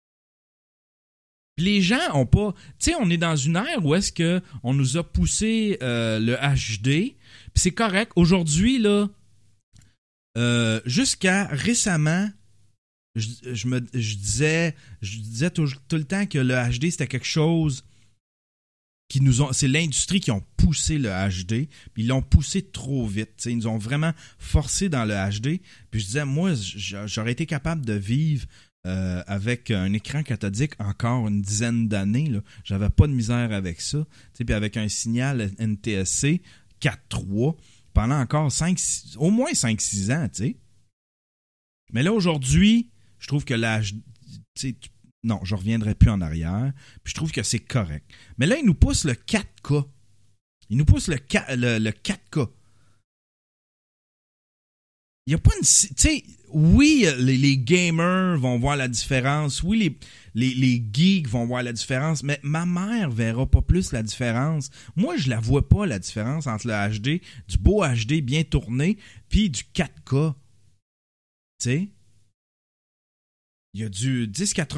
Les gens ont pas... Tu sais, on est dans une ère où est-ce que on nous a poussé le HD, puis c'est correct. Aujourd'hui, là, jusqu'à récemment, je disais tout le temps que le HD, c'était quelque chose qui nous ont... C'est l'industrie qui ont poussé le HD, puis ils l'ont poussé trop vite. T'sais, ils nous ont vraiment forcé dans le HD. Puis je disais, moi, j'aurais été capable de vivre avec un écran cathodique encore une dizaine d'années. Là. J'avais pas de misère avec ça. Puis avec un signal NTSC 4.3 pendant encore au moins 5-6 ans. T'sais. Mais là, aujourd'hui, je trouve que non, je ne reviendrai plus en arrière. Puis je trouve que c'est correct. Mais là, il nous pousse le 4K. Il nous pousse le 4K. Il n'y a pas une... Tu sais, oui, les gamers vont voir la différence. Oui, les geeks vont voir la différence. Mais ma mère verra pas plus la différence. Moi, je la vois pas, la différence entre le HD, du beau HD bien tourné, puis du 4K. Tu sais? Il y a du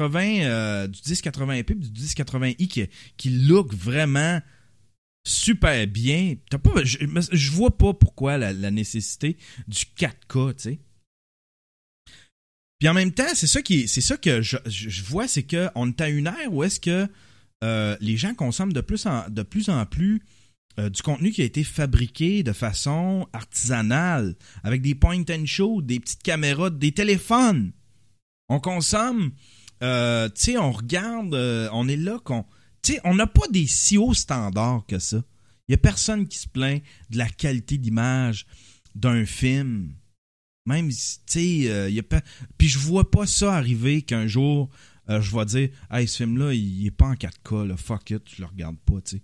1080p et du 1080i qui look vraiment super bien. Je vois pas pourquoi la nécessité du 4K, tu sais. Puis en même temps, c'est ça que je vois, c'est qu'on est à une ère où est-ce que les gens consomment de plus en plus du contenu qui a été fabriqué de façon artisanale, avec des point and shoot, des petites caméras, des téléphones. On consomme, tu sais, on regarde, on est là, tu sais, on n'a pas des si hauts standards que ça. Il n'y a personne qui se plaint de la qualité d'image d'un film. Même, tu sais, puis je vois pas ça arriver qu'un jour, je vais dire, hey, ce film-là, il est pas en 4K, là, fuck it, je le regarde pas, tu sais.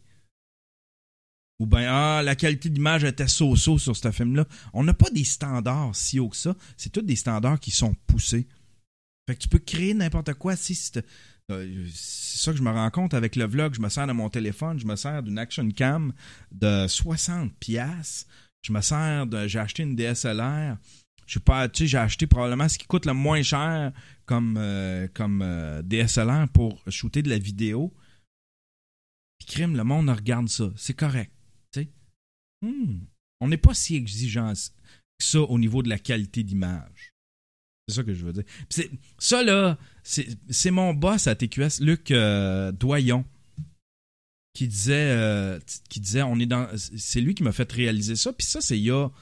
Ou bien, la qualité d'image était so-so sur ce film-là. On n'a pas des standards si hauts que ça. C'est tous des standards qui sont poussés. Fait que tu peux créer n'importe quoi. C'est ça que je me rends compte avec le vlog. Je me sers de mon téléphone, je me sers d'une action cam de 60$. J'ai acheté une DSLR. J'ai acheté probablement ce qui coûte le moins cher comme DSLR pour shooter de la vidéo. Puis crime, le monde regarde ça. C'est correct. T'sais? On n'est pas si exigeant que ça au niveau de la qualité d'image. C'est ça que je veux dire. Ça, là, c'est mon boss à TQS, Luc Doyon, qui disait on est dans... C'est lui qui m'a fait réaliser ça. Puis ça, c'est il y a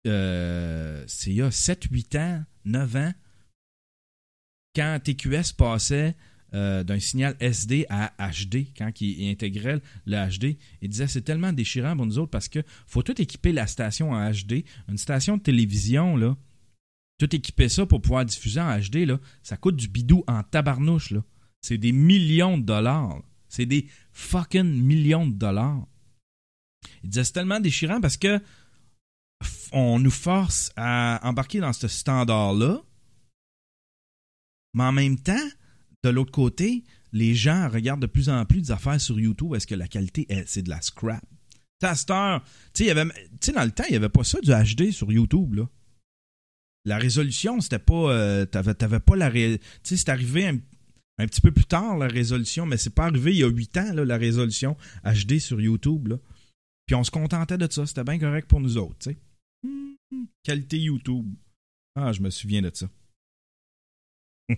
7-8 ans, 9 ans, quand TQS passait d'un signal SD à HD, quand il intégrait le HD, il disait c'est tellement déchirant pour nous autres parce que faut tout équiper la station en HD. Une station de télévision, là, tout équiper ça pour pouvoir diffuser en HD, là, ça coûte du bidou en tabarnouche. Là. C'est des millions de dollars. Là. C'est des fucking millions de dollars. Il disait c'est tellement déchirant parce que on nous force à embarquer dans ce standard-là, mais en même temps, de l'autre côté, les gens regardent de plus en plus des affaires sur YouTube. Est-ce que la qualité, c'est de la scrap? À cette heure, dans le temps, il n'y avait pas ça du HD sur YouTube, là. La résolution, c'était pas... t'avais pas la... c'est arrivé un petit peu plus tard, la résolution, mais c'est pas arrivé il y a 8 ans, là, la résolution HD sur YouTube, là. Puis on se contentait de ça. C'était bien correct pour nous autres, tu sais. Qualité YouTube. Ah, je me souviens de ça. À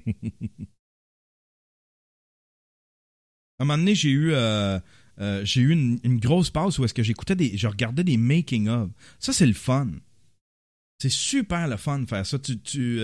un moment donné, j'ai eu une grosse pause où est-ce que je regardais des making-of. Ça, c'est le fun. C'est super le fun de faire ça. Tu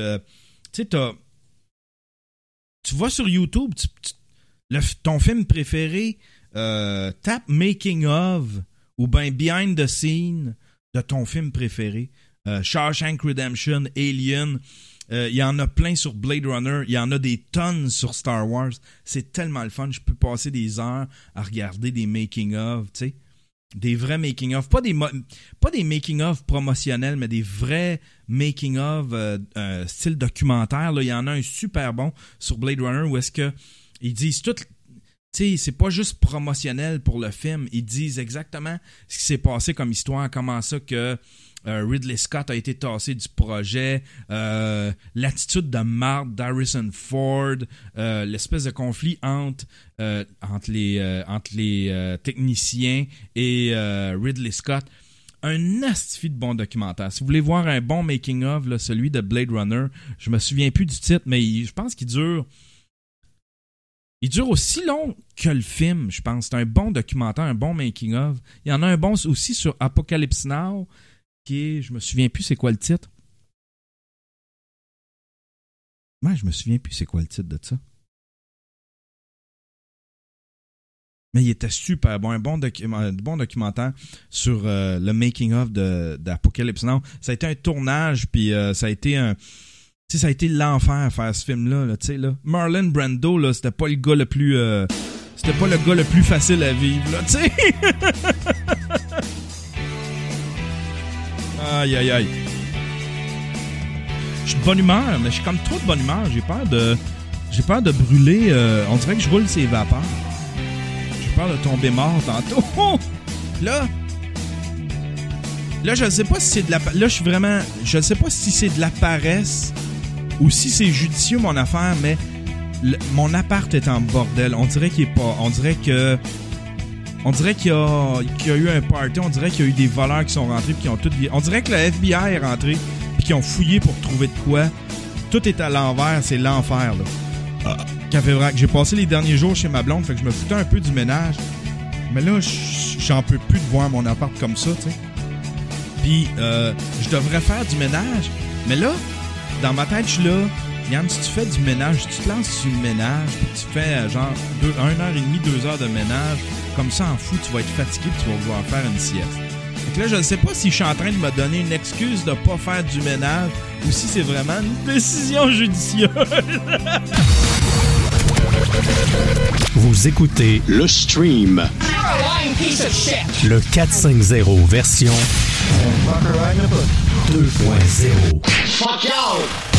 vas sur YouTube, ton film préféré, tape making-of ou bien behind the scene de ton film préféré. Shawshank Redemption, Alien, il y en a plein sur Blade Runner, il y en a des tonnes sur Star Wars. C'est tellement le fun, je peux passer des heures à regarder des making-of, tu sais. Des vrais making-of, pas des making-of promotionnels, mais des vrais making-of style documentaire. Là, il y en a un super bon sur Blade Runner où est-ce que ils disent tout, tu sais, c'est pas juste promotionnel pour le film, ils disent exactement ce qui s'est passé comme histoire, comment ça que Ridley Scott a été tassé du projet, l'attitude de marde d'Harrison Ford, l'espèce de conflit entre les techniciens et Ridley Scott. un asti de bon documentaire. Si vous voulez voir un bon making-of, là, celui de Blade Runner, je me souviens plus du titre, mais je pense qu'il dure... Il dure aussi long que le film, je pense. C'est un bon documentaire, un bon making-of. Il y en a un bon aussi sur Apocalypse Now, qui est... Je me souviens plus c'est quoi le titre. Ouais, je me souviens plus c'est quoi le titre de ça. Mais il était super bon, un bon documentaire sur le making-of d'Apocalypse Now. Ça a été un tournage, puis ça a été ça a été l'enfer faire ce film-là. Là, là. Marlon Brando, là, c'était pas le gars le plus... c'était pas le gars le plus facile à vivre, là, tu sais. Aïe, aïe, aïe. Je suis de bonne humeur, mais je suis comme trop de bonne humeur. J'ai peur de brûler. On dirait que je roule ses vapeurs. J'ai peur de tomber mort tantôt. Là, je sais pas si c'est de la... Là, je sais pas si c'est de la paresse ou si c'est judicieux, mon affaire, mais mon appart est en bordel. On dirait qu'il est pas... On dirait qu'il y a eu un party. On dirait qu'il y a eu des voleurs qui sont rentrés puis qui ont tout... On dirait que le FBI est rentré puis qui ont fouillé pour trouver de quoi. Tout est à l'envers. C'est l'enfer, là. Café Vrac. J'ai passé les derniers jours chez ma blonde, fait que je me foutais un peu du ménage. Mais là, j'en peux plus de voir mon appart comme ça, tu sais. Puis, je devrais faire du ménage. Mais là, dans ma tête, je suis là. Yann, si tu fais du ménage, si tu te lances sur le ménage, puis tu fais genre 1h30, 2 heures de ménage, comme ça, en fou, tu vas être fatigué puis tu vas vouloir faire une sieste. Donc là, je ne sais pas si je suis en train de me donner une excuse de pas faire du ménage ou si c'est vraiment une décision judicieuse. Vous écoutez le stream. Le 450 version 2.0. Fuck y'all!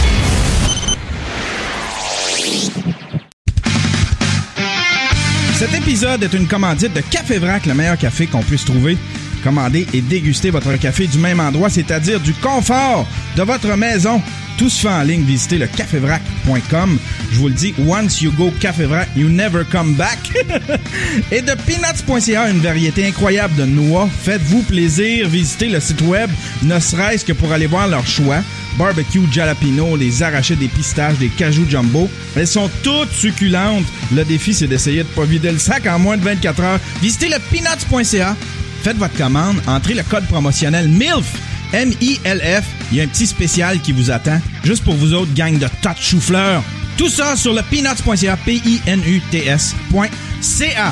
Cet épisode est une commandite de Café Vrac, le meilleur café qu'on puisse trouver. Commandez et dégustez votre café du même endroit, c'est-à-dire du confort de votre maison. Tout se fait en ligne. Visitez le cafévrac.com. Je vous le dis, once you go Café Vrac, you never come back. Et de peanuts.ca, une variété incroyable de noix. Faites-vous plaisir. Visitez le site web, ne serait-ce que pour aller voir leur choix. Barbecue, jalapeno, les arrachés des pistaches, des cajou jumbo. Elles sont toutes succulentes. Le défi, c'est d'essayer de pas vider le sac en moins de 24 heures. Visitez le peanuts.ca. Faites votre commande. Entrez le code promotionnel MILF. M-I-L-F. Il y a un petit spécial qui vous attend. Juste pour vous autres, gang de tas de chou-fleurs. Tout ça sur le peanuts.ca. P-I-N-U-T-S.ca.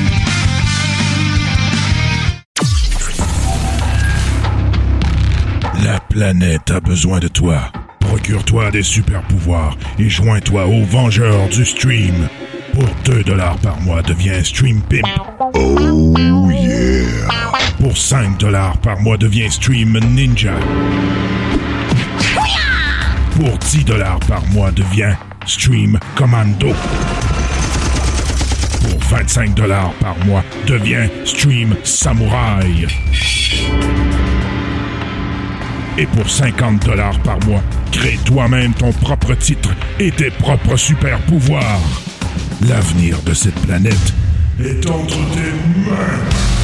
La planète a besoin de toi. Procure-toi des super-pouvoirs et joins-toi aux Vengeurs du Stream. Pour 2$ par mois, deviens Stream Pimp. Oh yeah! Pour 5$ par mois, deviens Stream Ninja. Pour 10$ par mois, deviens Stream Commando. Pour 25$ par mois, deviens Stream Samouraï. Et pour 50$ par mois, crée toi-même ton propre titre et tes propres super-pouvoirs. L'avenir de cette planète est entre tes mains.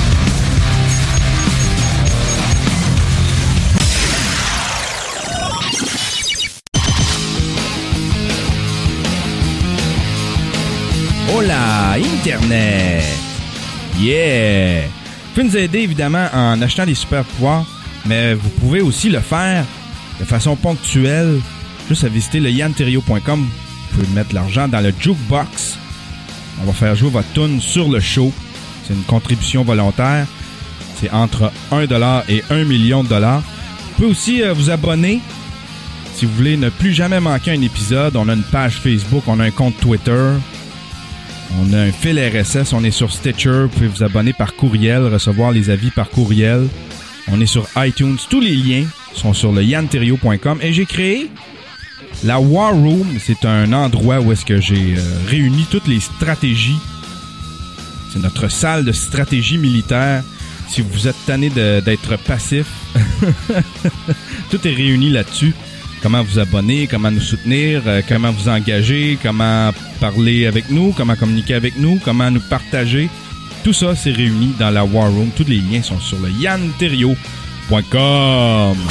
Hola, Internet! Yeah! Vous pouvez nous aider, évidemment, en achetant des super-pouvoirs, mais vous pouvez aussi le faire de façon ponctuelle, juste à visiter le yanterrio.com. Vous pouvez mettre l'argent dans le jukebox. On va faire jouer votre tune sur le show. C'est une contribution volontaire. C'est entre 1$ et 1 million de dollars. Vous pouvez aussi vous abonner si vous voulez ne plus jamais manquer un épisode. On a une page Facebook, on a un compte Twitter. On a un fil RSS, on est sur Stitcher. Vous pouvez vous abonner par courriel, recevoir les avis par courriel. On est sur iTunes. Tous les liens sont sur le yanterrio.com. Et j'ai créé la War Room. C'est un endroit où est-ce que j'ai réuni toutes les stratégies. C'est notre salle de stratégie militaire. Si vous êtes tanné d'être passif, tout est réuni là-dessus. Comment vous abonner, comment nous soutenir, comment vous engager, comment parler avec nous, comment communiquer avec nous, comment nous partager. Tout ça, c'est réuni dans la War Room. Tous les liens sont sur le yanterrio.com. radio-canada.com.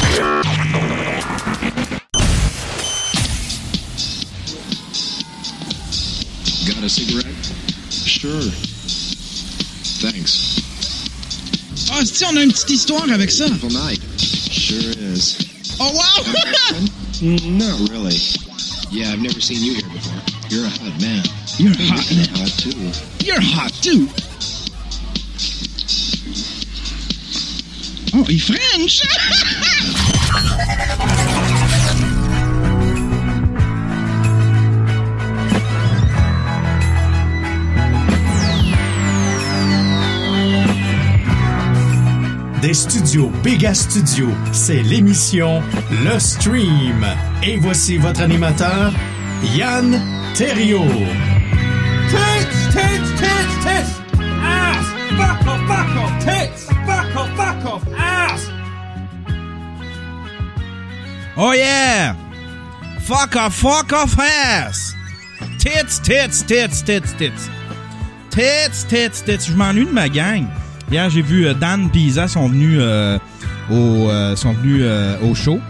Got a cigarette? Sure. Thanks. Ah, si on a une petite histoire avec ça. Beautiful night. Sure is. Oh, wow! Not really. Yeah, I've never seen you here before. You're a hot man. You're Hey, hot. you're hot too. You're hot, too. Oh, il French! Des studios Béga Studio, c'est l'émission Le Stream. Et voici votre animateur, Yann Terriot. Tits, tits, tits, tits, ass, fuck off, tits, fuck off, ass. Oh yeah! Fuck off ass! Tits, tits, tits, tits, tits. Tits, tits, tits. Je m'ennuie de ma gang. Hier, j'ai vu Dan et Isa sont venus au show.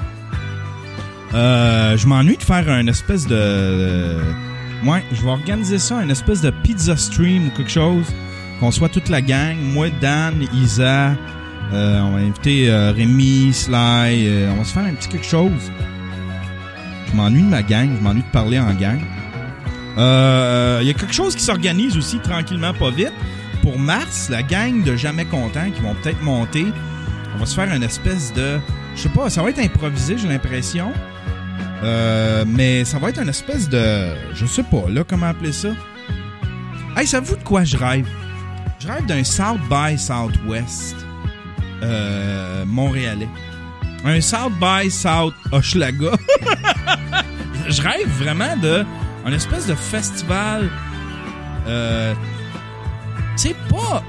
Je m'ennuie de faire une espèce de... Ouais, je vais organiser ça, une espèce de pizza stream ou quelque chose. Qu'on soit toute la gang. Moi, Dan, Isa, on va inviter Rémi, Sly. On va se faire un petit quelque chose. Je m'ennuie de ma gang. Je m'ennuie de parler en gang. Il y a quelque chose qui s'organise aussi tranquillement, pas vite. Pour mars, la gang de Jamais Content qui vont peut-être monter, on va se faire une espèce de... Je sais pas, ça va être improvisé, j'ai l'impression. Mais ça va être une espèce de... Je sais pas, là, comment appeler ça? Hey, savez-vous de quoi je rêve? Je rêve d'un South by Southwest montréalais. Un South by South Hochelaga. Je rêve vraiment de... un espèce de festival... c'est pas...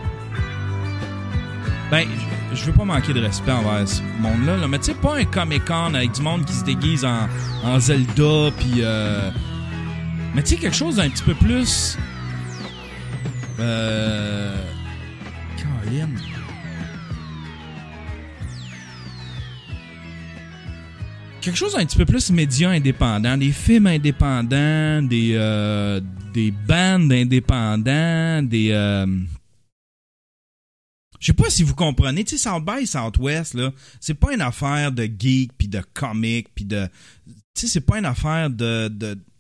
Ben, je veux pas manquer de respect envers ce monde-là, là, mais tu sais, pas un Comic-Con avec du monde qui se déguise en Zelda, pis... Mais tu sais, quelque chose d'un petit peu plus... Caroline... Quelque chose d'un petit peu plus média indépendant, des films indépendants, des bands indépendants, des... Je sais pas si vous comprenez, tu sais, South by Southwest, là, c'est pas une affaire de geek, pis de comic, pis de... Tu sais, c'est pas une affaire de...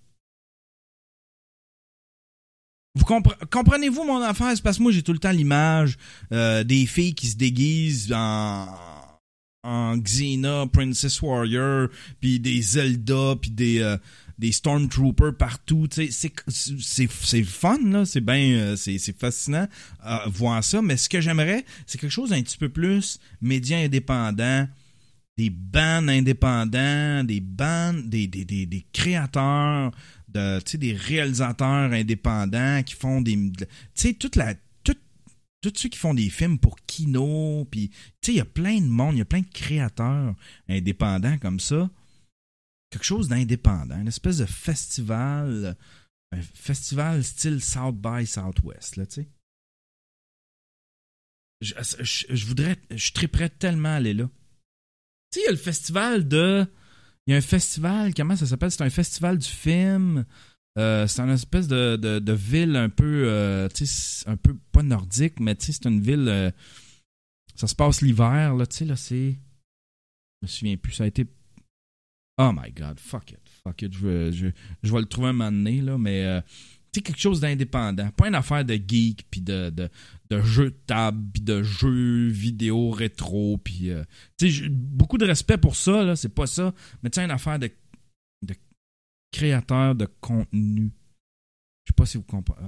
Vous comprenez-vous mon affaire? C'est parce que moi, j'ai tout le temps l'image des filles qui se déguisent en Xena, Princess Warrior, puis des Zelda, puis des Stormtroopers partout. Tu sais, c'est fun, là. C'est bien, c'est fascinant voir ça. Mais ce que j'aimerais, c'est quelque chose d'un petit peu plus média indépendant, des bands indépendants, des créateurs, tu sais, des réalisateurs indépendants qui font des... Tu sais, tous ceux qui font des films pour Kino, puis tu sais, il y a plein de monde, il y a plein de créateurs indépendants comme ça. Quelque chose d'indépendant, une espèce de festival, un festival style South by Southwest, là, tu sais. Je triperais tellement à aller là. Tu sais, il y a le festival il y a un festival, comment ça s'appelle? C'est un festival du film. C'est une espèce de ville un peu, tu sais, un peu pas nordique, mais tu sais, c'est une ville. Ça se passe l'hiver, là, tu sais, là, c'est. Je me souviens plus, ça a été. Oh my god, fuck it. Je vais le trouver un moment donné, là, mais. Tu sais, quelque chose d'indépendant. Pas une affaire de geek, puis de jeux de table, puis de jeux vidéo rétro, puis. Tu sais, beaucoup de respect pour ça, là, c'est pas ça, mais tu sais, une affaire de créateur de contenu. Je sais pas si vous comprenez.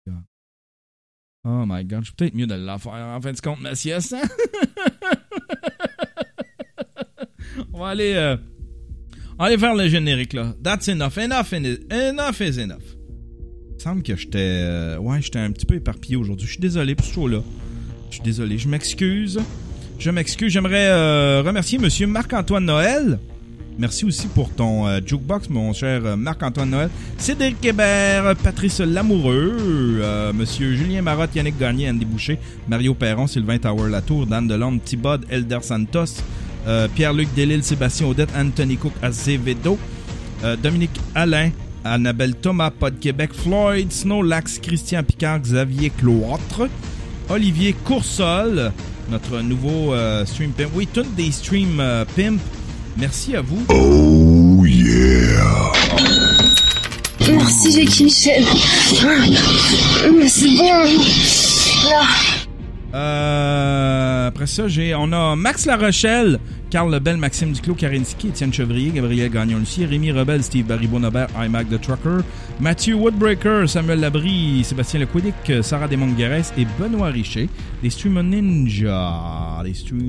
Oh my god. Je suis peut-être mieux de la faire en fin de compte, ma sieste, hein? On va aller faire le générique, là. That's enough. Enough is enough. Il me semble que j'étais un petit peu éparpillé aujourd'hui. Je suis désolé pour ce show-là. Je suis désolé. Je m'excuse. J'aimerais remercier monsieur Marc-Antoine Noël Merci aussi pour ton jukebox, mon cher Marc-Antoine Noël. Cédric Hébert, Patrice Lamoureux, Monsieur Julien Marotte, Yannick Gagné, Andy Boucher, Mario Perron, Sylvain Tower-Latour, Dan Delorme, Thibod, Elder Santos, Pierre-Luc Delisle, Sébastien Audette, Anthony Cook, Azevedo, Dominique Alain, Annabelle Thomas, Pod Québec, Floyd, Snowlax, Christian Picard, Xavier Cloître, Olivier Coursol, notre nouveau Stream Pimp. Oui, toutes des Stream Pimp. Merci à vous. Oh yeah! Merci Jackie Michel. Mais c'est bon. Là. Après ça, on a Max Larochelle, Carl Lebel, Maxime Duclos, Karine Sicky, Étienne Chevrier, Gabriel Gagnon-Lucier, Rémi Rebel, Steve Baribot-Nobert, iMac The Trucker, Mathieu Woodbreaker, Samuel Labrie, Sébastien Lequidic, Sarah Desmonts-Guérès et Benoît Richer, des Stream Ninja.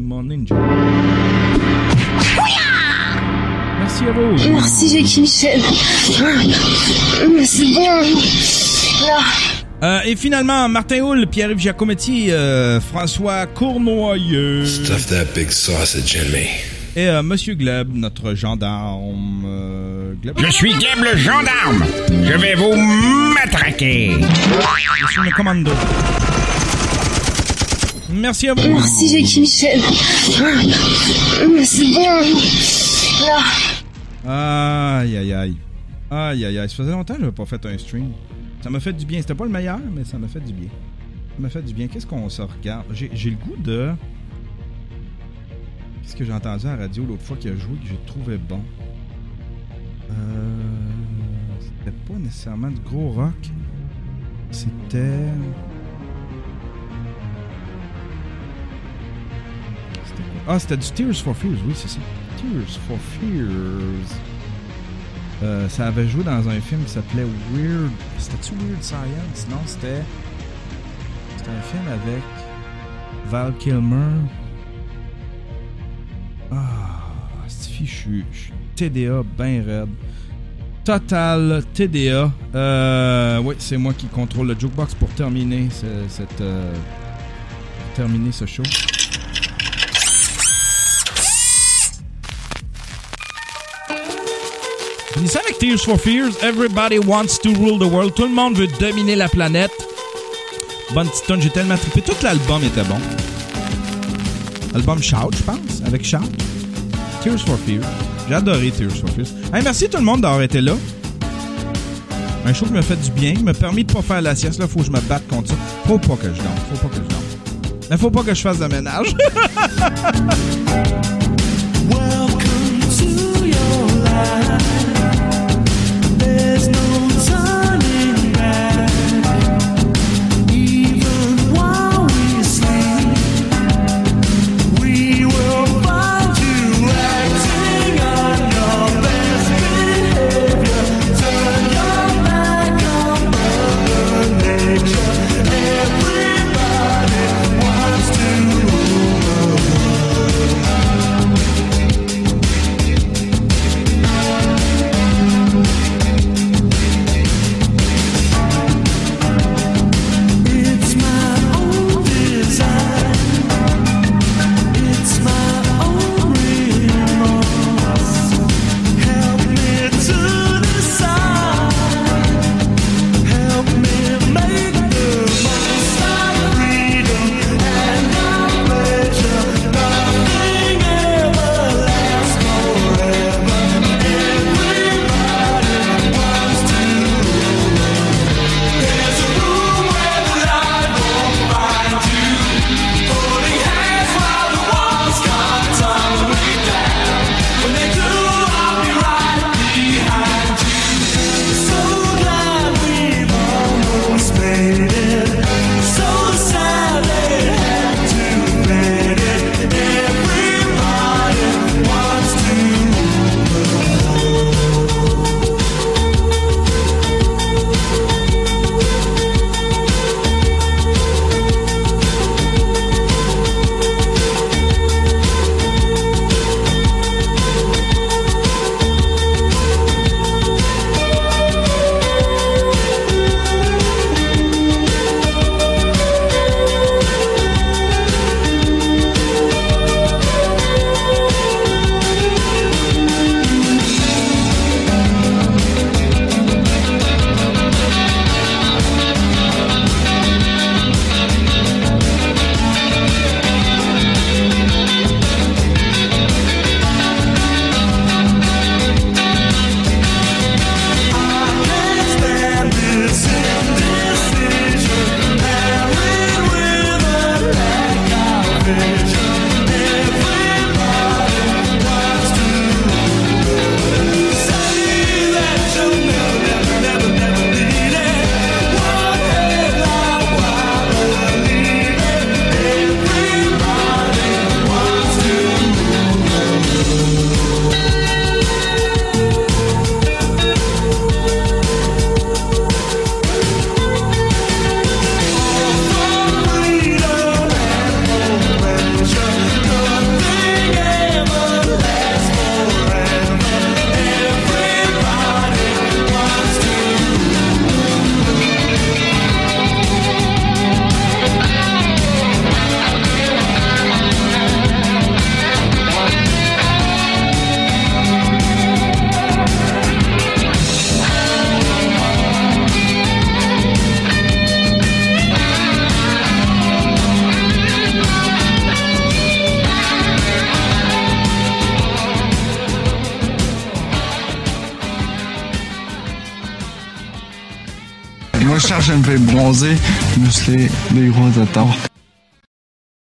Merci à vous. Merci Jackie Michel. Mais c'est bon. Là. Et finalement, Martin Houle, Pierre-Yves Giacometti, François Cournoyeux. Stuff that big sausage in me. Et Monsieur Gleb, notre gendarme. Gleb. Je suis Gleb le gendarme. Je vais vous matraquer. Je suis le commando. Merci à vous. Merci Jackie Michel. Mais c'est bon. Là. Aïe, aïe, aïe. Aïe, aïe, aïe. Ça faisait longtemps que je n'avais pas fait un stream. Ça m'a fait du bien. C'était pas le meilleur, mais ça m'a fait du bien. Ça m'a fait du bien. Qu'est-ce qu'on se regarde? J'ai le goût de... Qu'est-ce que j'ai entendu à la radio l'autre fois qu'il a joué que j'ai trouvé bon? C'était pas nécessairement du gros rock. C'était quoi? Ah, c'était du Tears for Fears. Oui, c'est ça. Tears for Fears. Ça avait joué dans un film qui s'appelait Weird... C'était-tu Weird Science? Non, c'était un film avec Val Kilmer. Ah, je suis TDA ben raide. Total TDA. Oui, c'est moi qui contrôle le jukebox pour terminer terminer ce show. Finissant avec Tears for Fears, Everybody Wants to Rule the World. Tout le monde veut dominer la planète. Bonne petite tonne, j'ai tellement trippé. Tout l'album était bon. Album Shout, je pense, avec Shout. Tears for Fears. J'ai adoré Tears for Fears. Hey, merci tout le monde d'avoir été là. Un show qui m'a fait du bien, qui m'a permis de pas faire la sieste. Là, faut que je me batte contre ça. Faut pas que je dorme. Mais faut pas que je fasse de ménage. Welcome to your life. There's no turning back. Even while we sleep, we will find you acting on your best behavior. Turn your back on Mother Nature. Everybody wants to rule the world. Moi, je cherche une fille bronzée, musclée, des gros tétons.